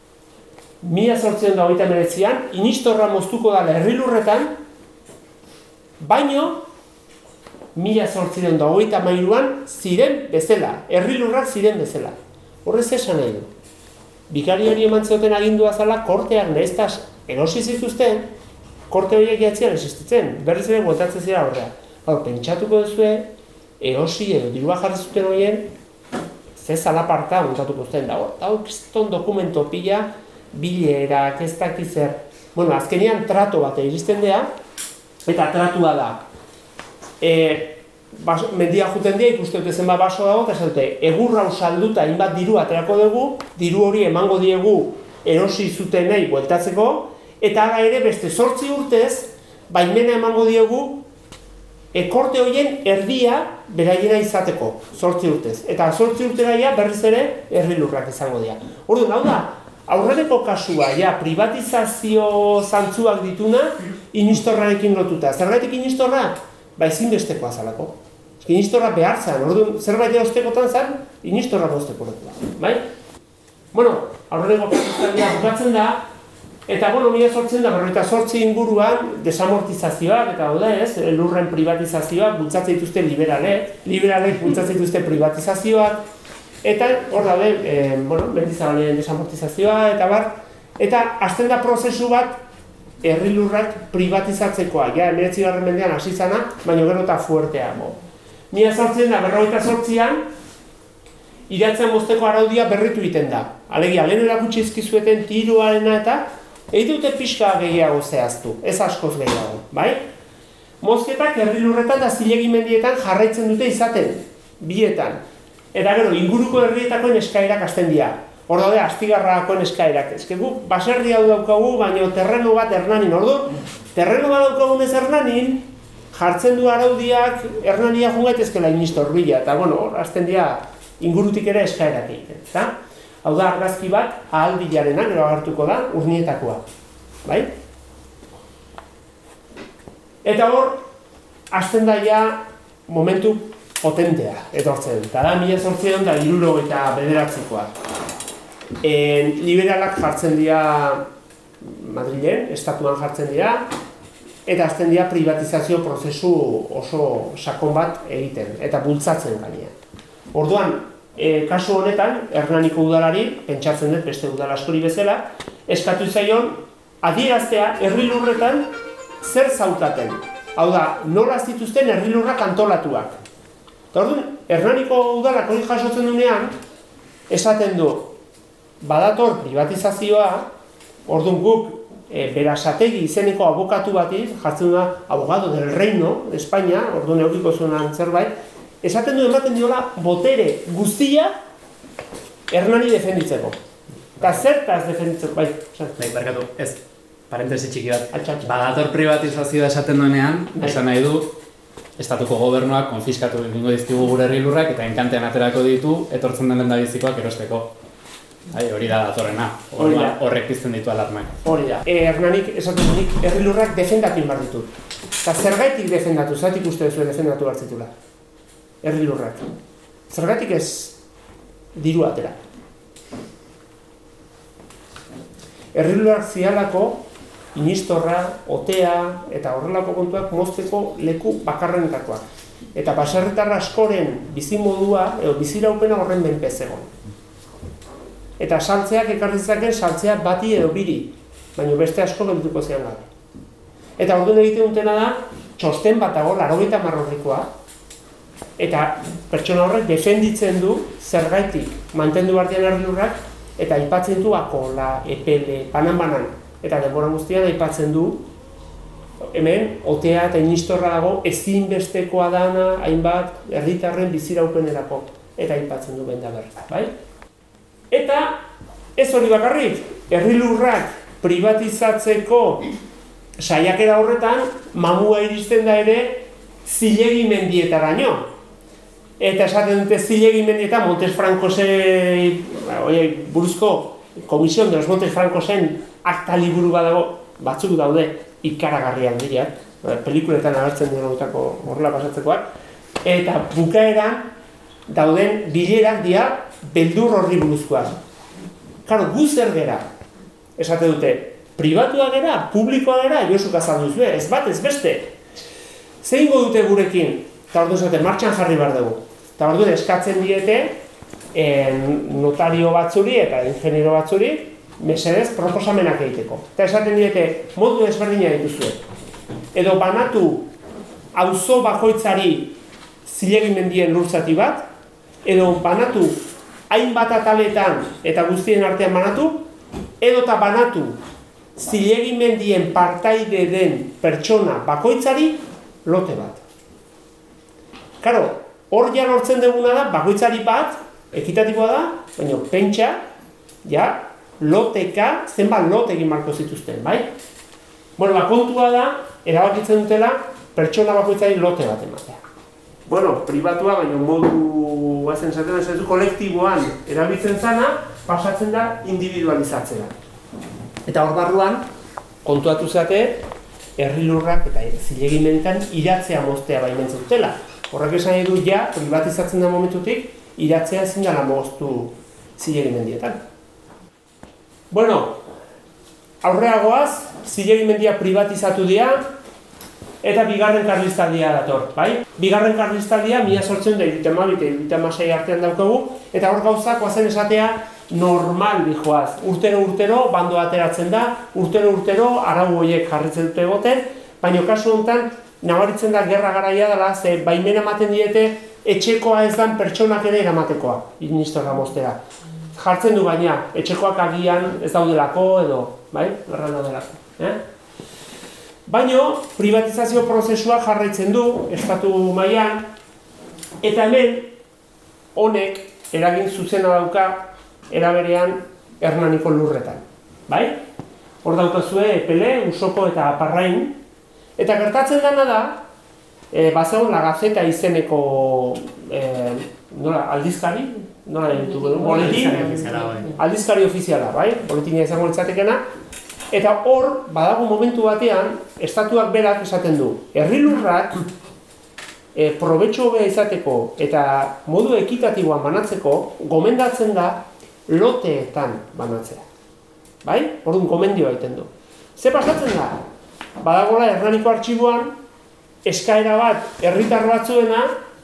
mila zortziehun eta hogeita hemeretzian, inistorra moztuko dela herri lurretan, baino, mila zortziehun eta hogeita hamairuan ziren bezala, herri lurrak ziren bezala. Horrez esan nahi du. Bikariari eman zioten agindua zala, korteak nahiztaz erosi zituzten, korte horiek jatzian existitzen, berriz ere bueltatzen zira horrea. Hau, pentsatuko duzue, erosi edo dirua jarri zuten horien, ze zalaparta montatuko zuten dago. Hau, kiston dokumento pila, bilerak, ez dakizer. Bueno, azkenian trato bat iristen dea, eta tratua da. E, bas, mendia juten dira, ikuste dute zenbat baso dago, eta dute, egur hau salduta hainbat diru aterako dugu, diru hori emango diegu erosi zutenei bueltatzeko, eta hala ere beste zortzi urtez, baimena emango diegu, ekorte horien erdia beraiena izateko, zortzi urtez. Eta zortzi urteraia berriz ere herri lurrak izango dira. Orduan, hau da, aurreneko kasua, ja, privatizazio zantzuak dituna, inistorrarekin lotuta. Zergaitik inistorra? Ba, ezinbestekoa zalako. Inistorra behar zen, orduan, zerbait erostekotan zen, inistorra bosteko lotua. Bai? Bueno, aurreneko kasua bukatzen da, eta, bueno, mila sortzen da, berroita sortzi inguruan desamortizazioak, eta hau da ez, lurren privatizazioak, bultzatzen dituzte liberalek, liberalek bultzatzen dituzte privatizazioak, eta hor daude, e, bueno, mendizabalen desamortizazioa, eta bar, eta hasten da prozesu bat herri lurrak privatizatzekoa, ja, emeretzi garren mendean hasi zana, baina gero eta fuerteago. Mila sortzen da, berroita sortzian, iratzen mozteko araudia berritu egiten da. Alegia, lehen erakutsi izkizueten tiroarena eta egin dute pixka gehiago zehaztu, ez askoz gehiago, bai? Mozketak herri lurretan eta zilegimendietan jarraitzen dute izaten, bietan. Eta gero, inguruko herrietakoen eskairak hasten dira. Hor daude, Astigarrakoen eskairak. Ez guk baserri hau daukagu, baina terreno bat Hernanin. Ordu, terreno bat daukagunez Hernanin, jartzen du araudiak Hernania jungaitezkela inistor bila. Eta, bueno, hor, hasten dira ingurutik ere eskairak egiten, eta? Hau da, argazki bat, ahalbilarena, gero agertuko da, urnietakoa. Bai? Eta hor, hasten da ja momentu potentea, etortzen. Eta da, mila zortziehun da hiruro eta bederatzikoa. Liberalak jartzen dira Madrilen, estatuan jartzen dira, eta hasten dira privatizazio prozesu oso sakon bat egiten, eta bultzatzen gainea. Orduan, E, kasu honetan, Hernaniko udalari, pentsatzen dut beste udal askori bezala, eskatu zaion adieraztea herri lurretan zer zaukaten. Hau da, nola zituzten herri lurrak antolatuak. Eta orduan, Hernaniko udalak hori jasotzen dunean, esaten du, badator privatizazioa, orduan guk e, Berasategi izeneko abokatu bati, jartzen da abogado del Reino de España, orduan eukiko zuenan zerbait, esaten du ematen diola botere guztia Hernani defenditzeko. Eta zertaz defenditzeko, bai. Bai, barkatu, ez, parentesi txiki bat. Badator privatizazioa esaten duenean, esan nahi du, estatuko gobernuak konfiskatu egingo dizkigu gure herri lurrak eta enkantean aterako ditu etortzen den lehendabizikoak erosteko. Bai, hori da datorrena, horrek pizten ditu alarmak. Hori da, e, Hernanik esaten dunik herri lurrak defendatu inbar ditu. Eta zergaitik defendatu, zergatik uste duzu defendatu hartzitula. Herri lurrak. Zergatik ez diru atera. Herri lurrak zialako inistorra, otea eta horrelako kontuak mozteko leku bakarrenetakoak. Eta baserritar askoren bizimodua edo biziraupena horren menpe zegoen. Eta saltzeak ekarritzaken saltzea bati edo biri, baina beste asko geldituko zean gabe. Eta orduan egiten dutena da, txosten bat dago, laurogeita hamar orrikoa, eta pertsona horrek defenditzen du zergaitik mantendu bartean herri lurrak, eta aipatzen du akola, epele, banan-banan. Eta denbora guztian aipatzen du, hemen, otea eta inistorra dago ezinbestekoa dana, hainbat, herritarren biziraupenerako. Eta aipatzen du benda berta, bai? Eta, ez hori bakarrik, herri lurrak privatizatzeko saiakera horretan, mamua iristen da ere zilegi mendietaraino. Eta esaten dute zilegi mendietan Montes Francosen buruzko Komisión de los Montes Francosen akta liburu badago, batzuk daude ikaragarriak dira, pelikuletan agertzen dira horrela pasatzekoak, eta bukaeran dauden bilerak dira beldur horri buruzkoak. Karo, gu zer gera, esate dute, pribatua gera, publikoa gera, Josuk azaldu zuen, ez bat, ez beste. Zein dute gurekin, eta orduan esate, martxan jarri behar dugu. Eta orduan eskatzen diete, notario batzuri eta ingeniero batzuri mesedez proposamenak egiteko. Eta esaten diete, modu ezberdina dituzue. Edo banatu auzo bakoitzari zilegimendien lurzati bat, edo banatu hainbat ataletan eta guztien artean banatu, edo eta banatu zilegimendien partaide den pertsona bakoitzari lote bat. Karo, hor ja lortzen duguna da, bakoitzari bat, ekitatiboa da, baina pentsa, ja, loteka, zenbat lote egin marko zituzten, bai? Bueno, ba, kontua da, erabakitzen dutela, pertsona bakoitzari lote bat ematea. Bueno, pribatua, baina modu, bazen zaten, ez du, kolektiboan erabiltzen zana, pasatzen da individualizatzera. Eta hor barruan, kontuatu zate, herri lurrak eta zilegimentan iratzea moztea baimentzen dutela. Horrek esan nahi du ja, privatizatzen da momentutik, iratzea ezin dela moztu zilegimendietan. Bueno, aurreagoaz, zilegimendia privatizatu dira, eta bigarren karlistaldia dator, bai? Bigarren karlistaldia, mila sortzen da, hirurogeita hamabi eta hirurogeita hamasei artean daukagu, eta hor gauzak guazen esatea normal dijoaz. Urtero-urtero, bando ateratzen da, urtero-urtero, arau horiek jarritzen dute egoten, baina kasu honetan, nabaritzen da gerra garaia dela, ze baimen ematen diete, etxekoa ez dan pertsonak ere eramatekoa, ministorra moztera. Jartzen du baina, etxekoak agian ez daudelako edo, bai, erran daudelako. Eh? Baina, privatizazio prozesua jarraitzen du, estatu mailan, eta hemen, honek, eragin zuzena dauka, eraberean, Hernaniko lurretan. Bai? Hor daukazue, Epele, Usoko eta Aparrain, eta gertatzen dena da, e, bazegon La Gazeta izeneko e, nola, aldizkari, nola ditugu, boletin, aldizkari ofiziala, bai? Boletina izango litzatekena, eta hor, badago momentu batean, estatuak berak esaten du, herri lurrak e, probetxo hobea izateko eta modu ekitatiboan banatzeko, gomendatzen da loteetan banatzea. Bai? Orduan gomendioa egiten du. Ze pasatzen da? Badagola Hernaniko artxiboan, eskaera bat herritar batzuena,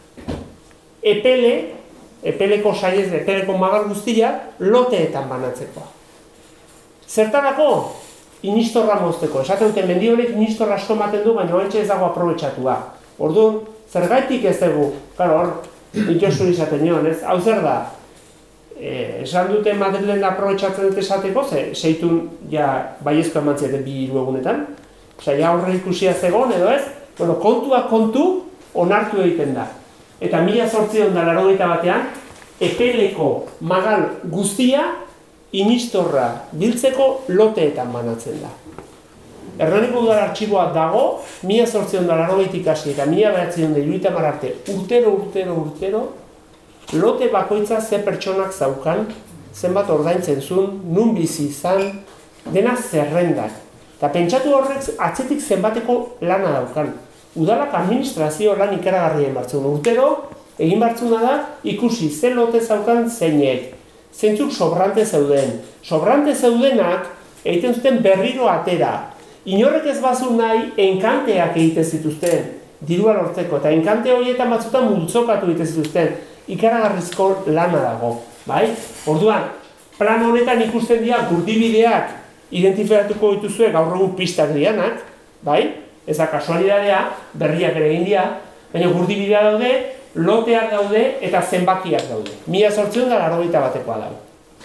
Epele, Epeleko saiez, Epeleko magal guztia, loteetan banatzekoa. Zertarako? Inistorra mozteko. Esaten dute, mendi honek inistorra asko ematen du, baina horretxe ez dago aprobetxatua. Orduan, zergaitik ez dugu? Karo, hor, itxosun izaten nion, ez? Hau zer da? Eh, esan dute Madrilen aprobetxatzen dut esateko, ze seitun ja baiezko emantzieten bi hiru egunetan. Osea, ja horre ikusia zegoen edo ez? Bueno, kontua kontu onartu egiten da. Eta mila zortziehun eta laurogeita batean, Epeleko magal guztia inistorra biltzeko loteetan banatzen da. Hernaniko udal artxiboa dago, mila zortziehun eta laurogeitik hasi eta mila bederatziehun eta hirurogeita hamar arte, urtero, urtero, urtero, lote bakoitza ze pertsonak zaukan, zenbat ordaintzen zuen, nun bizi izan, dena zerrendak. Eta pentsatu horrek atzetik zenbateko lana daukan. Udalak administrazio lan ikaragarrien bartzun. Urtero, egin bartzuna da, ikusi ze lote zaukan zeinek. Zeintzuk sobrante zeuden. Sobrante zeudenak egiten zuten berriro atera. Inorrek ez bazu nahi, enkanteak egiten zituzten, dirua lortzeko. Eta enkante horietan batzutan multzokatu egiten zituzten. Ikaragarrizko lana dago. Bai? Orduan, plan honetan ikusten dira gurdibideak identifikatuko dituzue gaur egun pistak dianak, bai? Ez da kasualidadea, berriak ere egin dira, baina gurdibidea daude, loteak daude eta zenbakiak daude. Mila zortziehun eta laurogeita batekoa dago.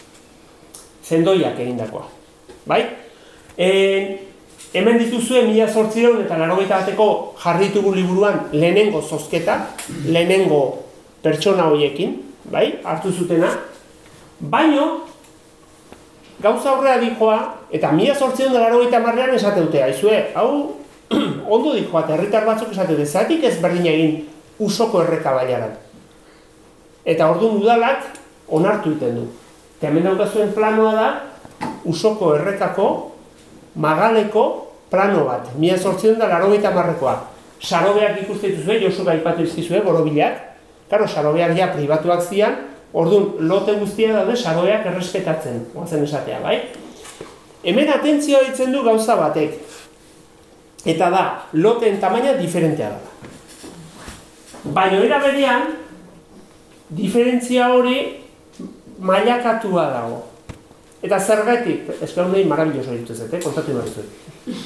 Zendoiak egindakoa. Bai? E, hemen dituzue mila zortziehun eta laurogeita bateko jarri ditugu liburuan lehenengo zozketa, lehenengo pertsona horiekin, bai? Hartu zutena. Baino, gauza aurrera dijoa, eta mila zortziehun eta laurogeita hamarrean esate dute, aizue, hau, ondo dijoa, eta herritar batzuk esate dute, zeratik ez berdin egin Usoko erreka baiaran. Eta orduan udalak onartu egiten du. Eta hemen daukazuen planoa da, Usoko errekako, magaleko plano bat, mila zortziehun eta laurogeita hamarrekoa. Sarobeak ikuste dituzue, Josu aipatu izkizue, borobilak, karo, sarobeak ja pribatuak zian, orduan, lote guztia daude sarobeak errespetatzen, oazen esatea, bai? Hemen atentzioa ditzen du gauza batek. Eta da, loteen tamaina diferentea da. Baina era berean, diferentzia hori mailakatua dago. Eta zergatik, eskau nahi marabilloso dituz, eh? Kontatu behar zuen.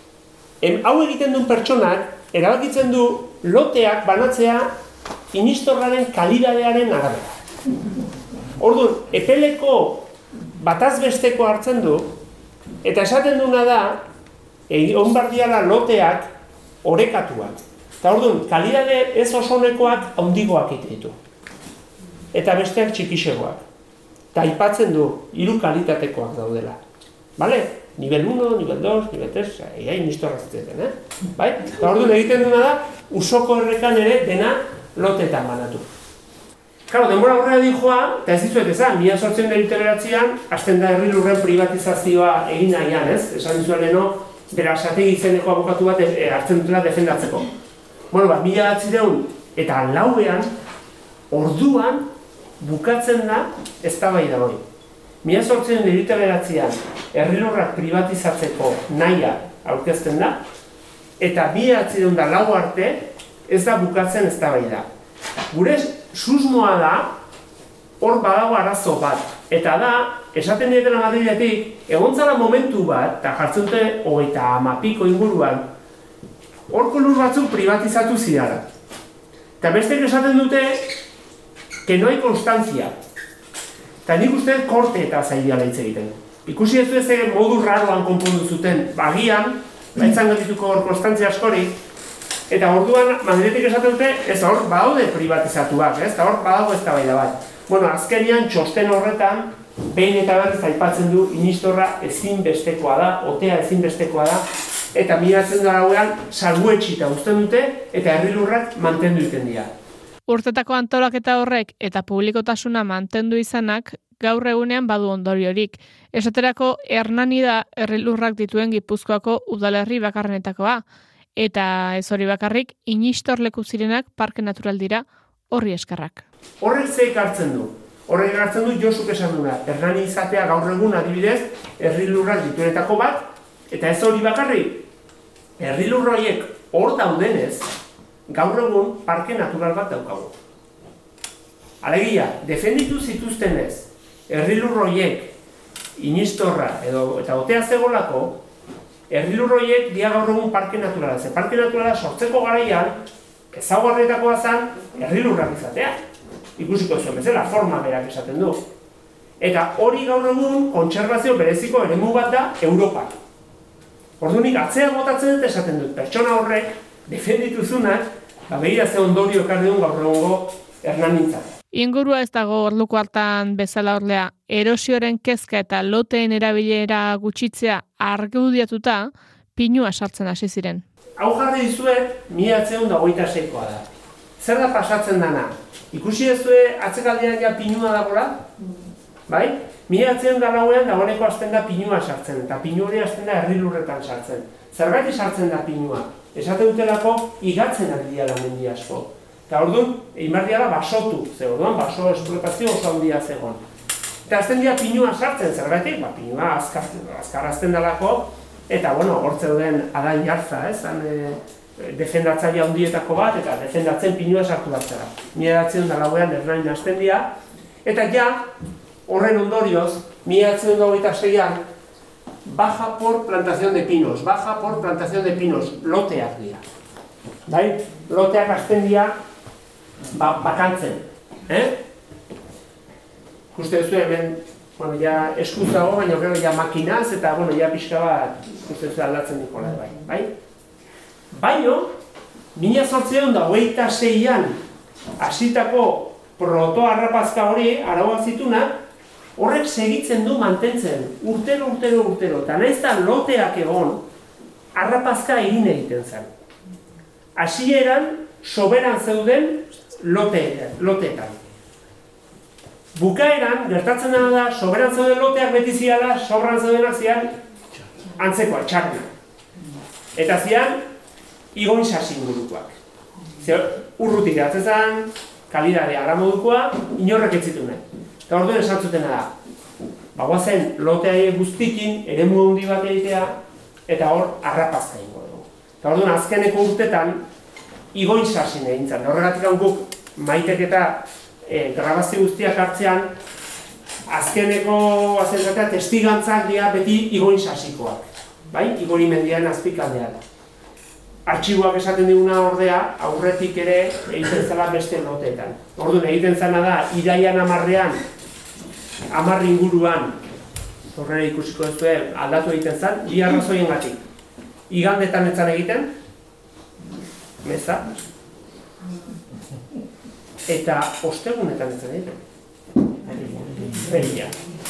Hau egiten duen pertsonak, erabakitzen du loteak banatzea inistorraren kalidadearen arabera. Orduan, epeleko batazbesteko hartzen du, eta esaten duena da, egon bardiala loteak orekatuak. Eta orduan, kalidade ez osonekoak handigoak ite ditu. Eta besteak txikixegoak. Eta aipatzen du, hiru kalitatekoak daudela. Bale? Nivel uno, nivel dos, nivel tres, egin nistorra zitzen, eh? Bai? Eta orduan egiten duena da, usoko errekan ere dena lotetan banatu. Karo, denbora horrela dijoa, eta ez dizuet ezan, mila sortzen derite beratzean, hasten da herri lurren privatizazioa egin nahian, ez? Esan dizuen leheno, bera sategi izeneko abokatu bat e, hartzen dutela defendatzeko. Bueno, bat, mila batzireun eta lauean, orduan, bukatzen da eztabaida hori. Mila sortzen derite beratzean, herri lurrak privatizatzeko nahia aurkezten da, eta mila batzireun da lau arte, ez da bukatzen eztabaida. Gure susmoa da, hor badago arazo bat. Eta da, esaten dietena Madriletik, egontzala momentu bat, eta jartzen dute hogeita hamapiko inguruan, horko lur batzuk privatizatu zirara. Eta bestek esaten dute, que no hay constancia. Eta nik uste korte eta zaidiala hitz egiten. Ikusi ez du ez modu raroan konpondu zuten, bagian, baitzan gatituko hor konstantzia askorik, eta orduan, Madriletik esaten dute, ez hor badaude privatizatuak, ez? Eta hor badago eztabaida bat. Bueno, azkenean txosten horretan, behin eta berriz aipatzen du inistorra ezinbestekoa da, otea ezinbestekoa da, eta miratzen da lauean salbuetxita uzten dute, eta herri lurrak mantendu egiten dira. Urtetako antolaketa horrek eta publikotasuna mantendu izanak gaur egunean badu ondoriorik. Esaterako Hernani da herri lurrak dituen Gipuzkoako udalerri bakarrenetakoa, eta ez hori bakarrik inistorleku zirenak parke natural dira horri eskarrak. Horrek zeik hartzen du. Horrek hartzen du Josuk esan duna. Hernani izatea gaur egun adibidez herri lurrak dituenetako bat, eta ez hori bakarrik. Herri lurroiek hor daudenez, gaur egun parke natural bat daukagu. Alegia, defenditu zituztenez, herri lurroiek inistorra edo eta otea zegolako, herri lurroiek dia gaur egun parke naturala. Ze parke naturala sortzeko garaian, ezaugarrietakoa zen herri lurrak izatea. Ikusiko zuen bezala, forma berak esaten du. Eta hori gaur egun kontserbazio bereziko eremu bat da Europak. Ordunik atzea botatzen dut esaten dut, pertsona horrek defendituzunak, ba behira ze ondorio ekarri duen gaur egungo Hernanintzat. Ingurua ez dago orduko hartan bezala orlea, erosioren kezka eta loteen erabilera gutxitzea argudiatuta, pinua sartzen hasi ziren. Hau jarri dizuet, mila batziehun eta hogeita seikoa da. Zer da pasatzen dana? Ikusi duzue atzekaldean ja pinua dagoela? Bai? Mila batziehun eta lauean dagoeneko hasten da pinua sartzen, eta pinu hori hasten da herri lurretan sartzen. Zergatik sartzen da pinua? Esate dutelako igatzen ari diala mendi asko. Eta orduan, egin behar diala basotu, ze orduan baso esplotazio oso handia zegoen. Eta azten dira pinua sartzen, zergatik, ba, pinua azkar, azkar azten dalako, eta, bueno, hortze duen Adan Jartza, ez, han e, defendatzaile handietako bat, eta defendatzen pinua sartu bat zera. Mila batziehun eta lauean Hernanin hasten dira, eta ja, horren ondorioz, mila batziehun eta hogeita seian, baja por plantación de pinos, baja por plantación de pinos, loteak dira. Bai? Loteak hasten dira, ba, bakantzen. Eh? Uste duzu hemen, bueno, ja eskuz dago, baina gero ja makinaz, eta, bueno, ja pixka bat, uste duzu aldatzen dikola, bai. Bai? Baino, mila zortziehun eta hogeita seian hasitako proto-harrapazka hori, araua zituna, horrek segitzen du mantentzen, urtero, urtero, urtero, eta nahiz da loteak egon, harrapazka egin egiten zen. Hasieran, soberan zeuden lote, loteetan. Bukaeran, gertatzen dena da, soberan zeuden loteak beti ziala, sobran zeudenak zian, antzekoa, txarna. Eta zian, igoin sasin gurukoak. Urrutik eratzen zen, kalidadea ara modukoa, inorrek ez zituen. Eta orduan esan zutena da, bagoazen lotea guztikin, eremu handi bat egitea, eta hor harrapazka ingo dugu. Eta orduan azkeneko urtetan, igoin sasin egin zen. Horregatik guk maitek eta e, grabazio guztiak hartzean, azkeneko azergatea testigantzak dira beti Igoin sasikoak, bai? Igori mendian azpikaldean. Artxiboak esaten diguna ordea, aurretik ere egiten zela beste loteetan. Orduan egiten zena da, iraian hamarrean, hamar inguruan, horrela ikusiko ez duen aldatu egiten zen, bi arrazoiengatik. Igandetan ez zen egiten, meza, eta ostegunetan ez zen egiten. Beria.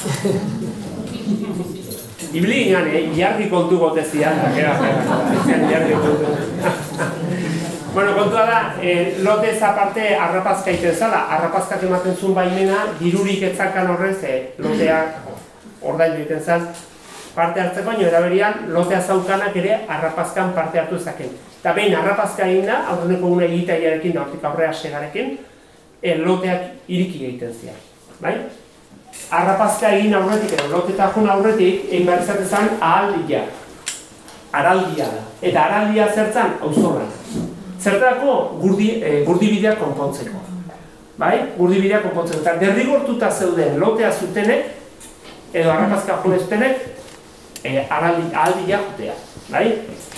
Ibili ginen, eh? Iarri kontu gotezian, gera, gera, Bueno, kontua da, eh, lotez aparte arrapazka egiten zala, arrapazkak ematen zuen baimena, dirurik etzakan horrez, eh, loteak ordaindu egiten zaz, parte hartzeko, baina eraberian, lotea zaukanak ere arrapazkan parte hartu ezaken. Eta behin, arrapazka egin da, aurreneko gune egitaiarekin, da hortik aurrea segarekin, eh, loteak iriki egiten zian, bai? Arrapazka egin aurretik, edo loteta jun aurretik, egin behar izatezan ahaldia. Araldia da. Eta araldia zertzan, auzolan. Zertako gurdi, eh, gurdibideak konpontzeko. Bai? Gurdibideak konpontzeko. Eta derrigortuta zeuden lotea zutenek, edo arrapazka joneztenek, eh, ahaldia jutea. Bai?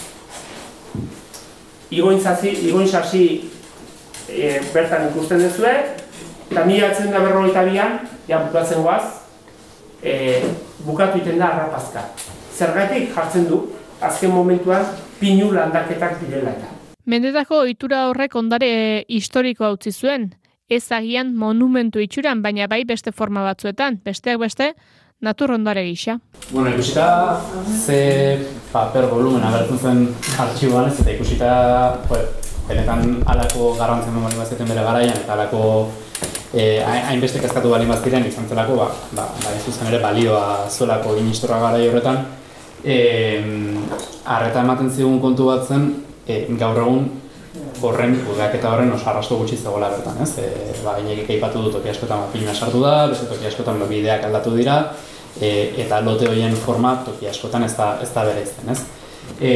Igoin sasi eh, bertan ikusten dezue, eta mila bederatziehun eta berrogeita bian, ja bukatzen goaz, e, bukatu egiten da arrapazka. Zergatik jartzen du, azken momentuan, pinu landaketak direla eta. Mendetako ohitura horrek ondare historikoa utzi zuen, ez agian monumentu itxuran, baina bai beste forma batzuetan, besteak beste, natur ondare gisa. Bueno, ikusita ze paper volumen agertzen zen artxiboan ez, eta ikusita, benetan halako garrantzen duen bali bazeten bere garaian, eta halako hainbeste eh, kezkatu bali baztiren izan zelako, ba, ba, ba ez zuzen ere balioa zuelako inistorra garai horretan. Arreta ematen zigun kontu bat zen, e, gaur egun horren kudeaketa horren oso arrasto gutxi zegoela bertan, ez? E, ba, Inekik aipatu du toki askotan pina sartu da, beste toki askotan bideak aldatu dira, e, eta lote horien forma toki askotan ez da, ez da bereizten, ez? E,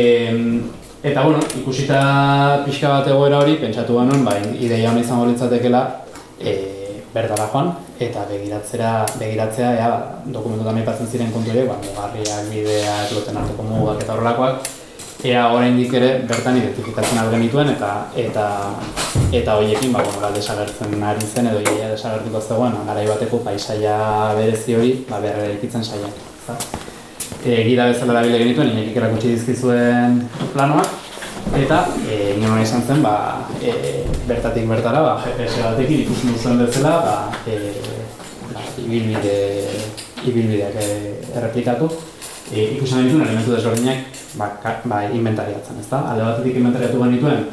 eta, bueno, ikusita pixka bat egoera hori, pentsatu genuen, ba, ideia hona izango litzatekela, e, bertara joan, eta begiratzea, begiratzea ea, dokumentuetan aipatzen ziren kontu ere, ba, mugarriak, bideak, loten arteko mugak eta horrelakoak, ea oraindik ere bertan identifikatzen ahal genituen eta eta eta hoiekin ba bueno, desagertzen ari zen edo ia desagertuko zegoen garai bateko paisaia berezi hori, ba berreraikitzen saiak, ezta? Eh, gida bezala erabili genituen, Inekik erakutsi dizkizuen planoak eta eh inona izan zen, ba e, bertatik bertara, ba G P S batekin ikusten duzuen bezala, ba eh ba ibilbide ibilbideak erreplikatu. E, ikusten dituen elementu desberdinak ba, ba, inventariatzen, ezta? Alde batetik inventariatu genituen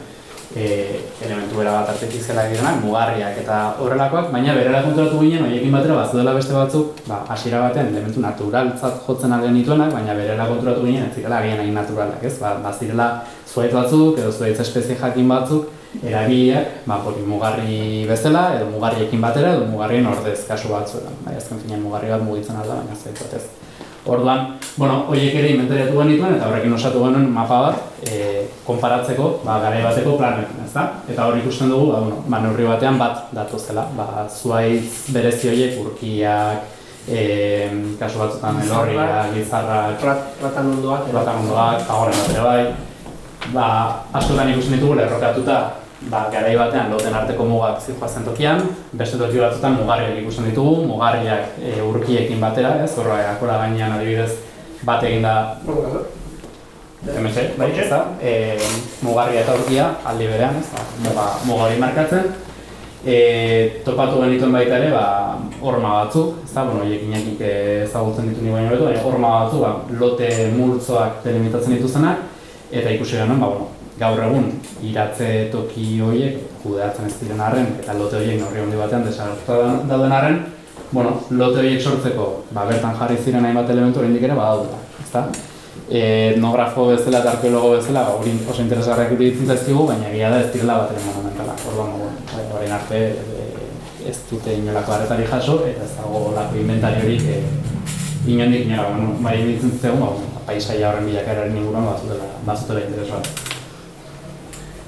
e, elementu bera bat artifizialak direnak, mugarriak eta horrelakoak, baina berera konturatu ginen, horiekin batera bazudela beste batzuk, ba, hasiera batean elementu naturaltzat jotzen alde genituenak, baina berera konturatu ginen ez zirela agian hain naturalak, ez? Ba, bazirela zuhaitz batzuk edo zuhaitz espezie jakin batzuk erabiliak, ba, hori mugarri bezala, edo mugarriekin batera, edo mugarrien ordez kasu batzuetan. Bai, azken finean mugarri bat mugitzen alda, baina zuhaitz batez. Orduan, bueno, horiek ere inventariatu genituen eta horrekin osatu genuen mapa bat e, konparatzeko, ba, garai bateko planekin, ezta? Eta hor ikusten dugu, ba, bueno, ba, neurri batean bat datozela, ba, zuhaitz berezi horiek, urkiak, e, kasu batzutan elorriak, gizarrak, platanondoak, platanondoak, agoren bat ere bai, ba, askotan ikusten ditugu lerrokatuta, ba, garai batean loten arteko mugak zijoazen tokian, beste toki batzutan mugarriak ikusten ditugu, mugarriak e, urkiekin batera, ez? Horra, akora gainean adibidez bat egin da hementxe, bai, ez da? E, mugarria eta urkia aldi berean, ez da? Muga, muga hori markatzen. E, topatu genituen baita ere, ba, horma batzuk, ez da? Bueno, horiek Inekik ezagutzen ditu ni baino betu, baina horma batzuk, ba, lote multzoak delimitatzen dituztenak, eta ikusi genuen, ba, bueno, gaur egun iratze toki horiek kudeatzen ez diren arren eta lote horiek neurri handi batean desagertuta dauden arren, bueno, lote horiek sortzeko ba, bertan jarri ziren hainbat elementu oraindik ere badaude, ezta? Etnografo bezala eta arkeologo bezala ba, hori oso interesgarriak iruditzen zaizkigu, baina egia da ez direla bat ere monumentalak. Orduan, bueno, orain arte ez dute inolako arretari jaso eta ez dago lako inventari horik e, inondik inora, bueno, bai iruditzen zitzaigun, ba, paisaia horren bilakaeraren inguruan bazutela, bazutela interesgarri.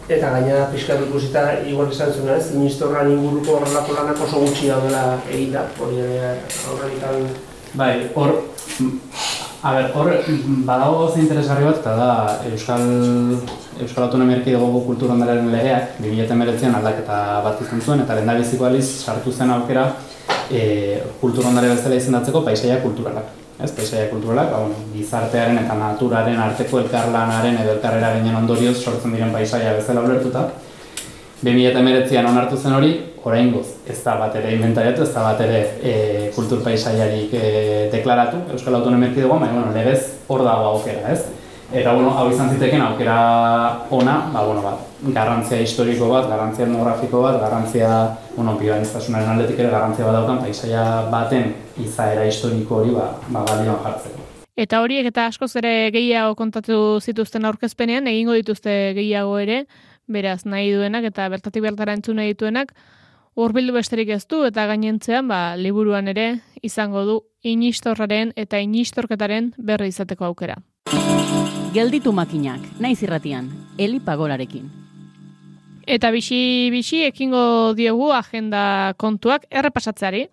Eta gaina pixka ikusita, igual esan zuen ez, ministorran inguruko horrelako lanak oso gutxi daudela eginda, hori aurretan. Bai, hor, a ber, hor badago oso interesgarri bat, eta da Euskal Euskal Autonomia Erkidegoko kultur ondarearen legeak bi mila hemeretzian aldaketa bat izan zuen, eta lehendabiziko aldiz sartu zen aukera e, kultur ondare bezala izendatzeko paisaia kulturalak. Ez, paisaia kulturalak, ba, bueno, gizartearen eta naturaren arteko elkarlanaren edo elkarreraginen ondorioz sortzen diren paisaia bezala ulertuta. bi mila hemeretzian onartu zen hori, oraingoz ez da bat ere inventariatu, ez da bat ere e, kultur paisaiarik e, deklaratu Euskal Autonomia Erkidegoan, baina bueno, legez hor dago aukera, ez? Eta bueno, hau izan ziteken aukera ona, ba, bueno, bat, garrantzia historiko bat, garrantzia etnografiko bat, garrantzia, bueno, bibainiztasunaren aldetik ere garrantzia bat daukan paisaia baten izaera historiko hori ba, ba balioan jartzeko. Eta horiek eta askoz ere gehiago kontatu zituzten aurkezpenean, egingo dituzte gehiago ere, beraz nahi duenak eta bertatik bertara entzun nahi dituenak, hurbildu besterik ez du eta gainentzean ba, liburuan ere izango du inistorraren eta inistorketaren berri izateko aukera. Gelditu makinak, naiz irratian, Eli Pagorarekin. Eta bixi-bixi ekingo diogu agenda kontuak errepasatzeari.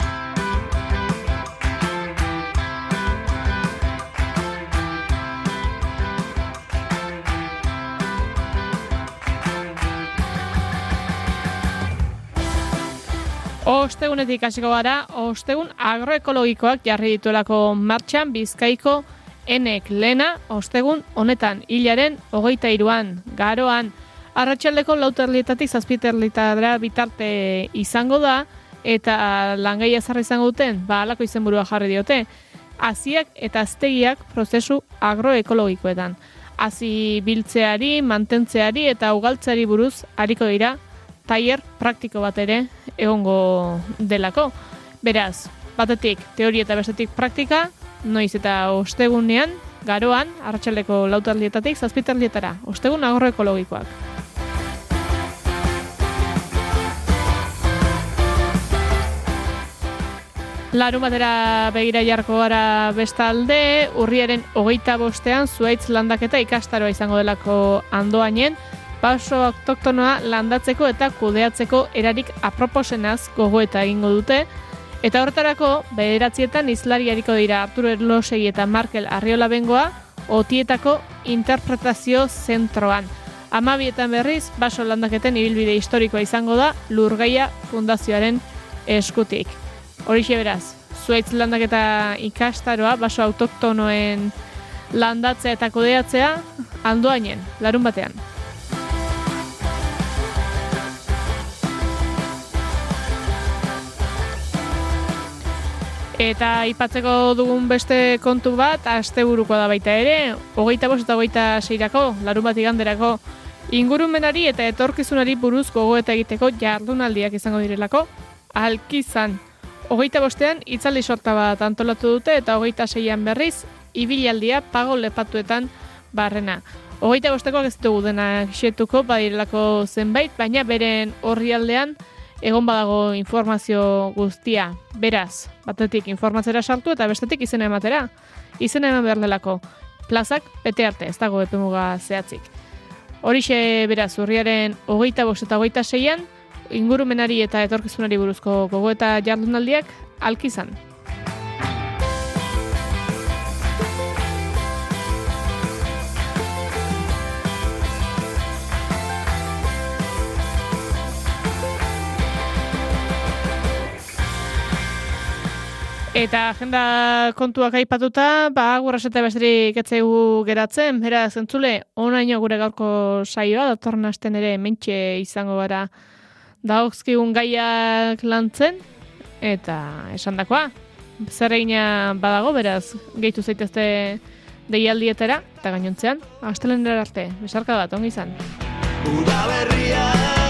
Ostegunetik hasiko gara, ostegun agroekologikoak jarri dituelako martxan Bizkaiko Enek lehena, ostegun honetan hilaren hogeita hiruan, garoan, arratsaldeko lau terlietatik zazpi terlietara bitarte izango da, eta langei ezarri izango duten, ba halako izenburua jarri diote, haziak eta aztegiak prozesu agroekologikoetan. Hazi biltzeari, mantentzeari eta ugaltzeari buruz hariko dira, tailer praktiko bat ere egongo delako. Beraz, batetik teoria eta bestetik praktika, noiz eta ostegunean, garoan, arratsaldeko lau terlietatik zazpi terlietara, ostegun agroekologikoak. Larun batera begira jarko gara bestalde, urriaren hogeita bostean zuhaitz landaketa ikastaroa izango delako Andoainen, baso autoktonoa landatzeko eta kudeatzeko erarik aproposenaz gogoeta egingo dute, eta horretarako bederatzietan hizlari ariko dira Arturo Erlosegi eta Markel Arriola Bengoa, Otietako interpretazio zentroan. Hamabietan berriz, baso landaketen ibilbide historikoa izango da Lurgaia Fundazioaren eskutik. Horixe beraz, zuhaitz landaketa ikastaroa, baso autoktonoen landatzea eta kudeatzea, Andoainen, larun batean. Eta aipatzeko dugun beste kontu bat, asteburukoa da baita ere, hogeita bost eta hogeita seirako, larun bat iganderako, ingurumenari eta etorkizunari buruz gogoeta egiteko jardunaldiak izango direlako, Alkizan. Hogeita bostean hitzaldi sorta bat antolatu dute eta hogeita seian berriz, ibilaldia pago lepatuetan barrena. Hogeita bostekoak ez dugu denak xetuko badirelako zenbait, baina beren orrialdean egon badago informazio guztia. Beraz, batetik informatzera sartu eta bestetik izena ematera. Izena eman behar delako. Plazak bete arte, ez dago epemuga zehatzik. Horixe beraz, urriaren hogeita bost eta hogeita seian, ingurumenari eta etorkizunari buruzko gogoeta jardunaldiak Alkizan. Eta agenda kontuak aipatuta, ba, gurrasete besterik etzaigu geratzen, beraz, entzule, onaino gure gaurko saioa, datorren asten ere mentxe izango gara dagoizkigun gaiak lantzen, eta esandakoa, zer egina badago, beraz, gehitu zaitezte deialdietara, eta gainontzean, astelenera arte, besarka bat, ongi izan. Udaberria